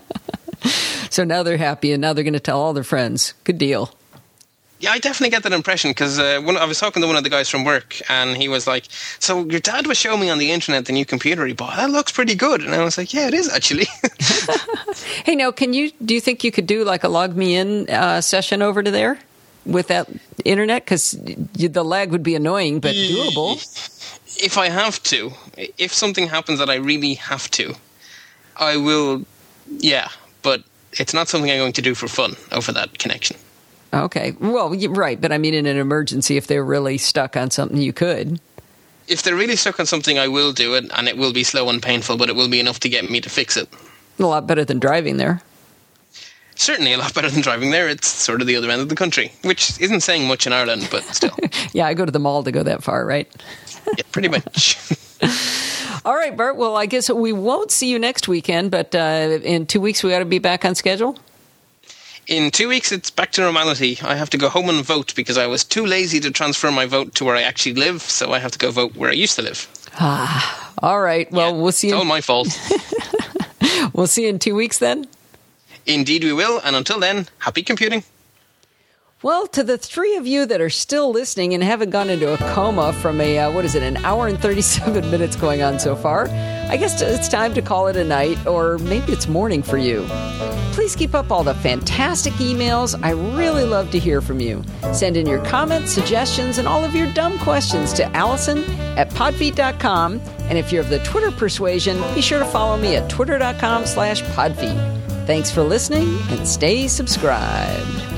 So now they're happy, and now they're going to tell all their friends. Good deal. Yeah, I definitely get that impression, because I was talking to one of the guys from work, and he was like, so your dad was showing me on the internet the new computer he bought. That looks pretty good. And I was like, yeah, it is actually. Hey, now, do you think you could do like a log me in session over to there with that internet? Because the lag would be annoying, but doable. If I have to, if something happens that I really have to, I will, yeah, but it's not something I'm going to do for fun over that connection. Okay. Well, right. But I mean, in an emergency, if they're really stuck on something, you could. If they're really stuck on something, I will do it, and it will be slow and painful, but it will be enough to get me to fix it. A lot better than driving there. Certainly a lot better than driving there. It's sort of the other end of the country, which isn't saying much in Ireland, but still. Yeah, I go to the mall to go that far, right? Yeah, pretty much. All right, Bart. Well, I guess we won't see you next weekend, but in 2 weeks we ought to be back on schedule. In 2 weeks, it's back to normality. I have to go home and vote because I was too lazy to transfer my vote to where I actually live, so I have to go vote where I used to live. All right. Well, we'll see you. It's all my fault. We'll see you in 2 weeks then. Indeed we will, and until then, happy computing. Well, to the three of you that are still listening and haven't gone into a coma from an hour and 37 minutes going on so far, I guess it's time to call it a night, or maybe it's morning for you. Please keep up all the fantastic emails. I really love to hear from you. Send in your comments, suggestions, and all of your dumb questions to Allison@podfeet.com. And if you're of the Twitter persuasion, be sure to follow me at twitter.com/podfeet. Thanks for listening, and stay subscribed.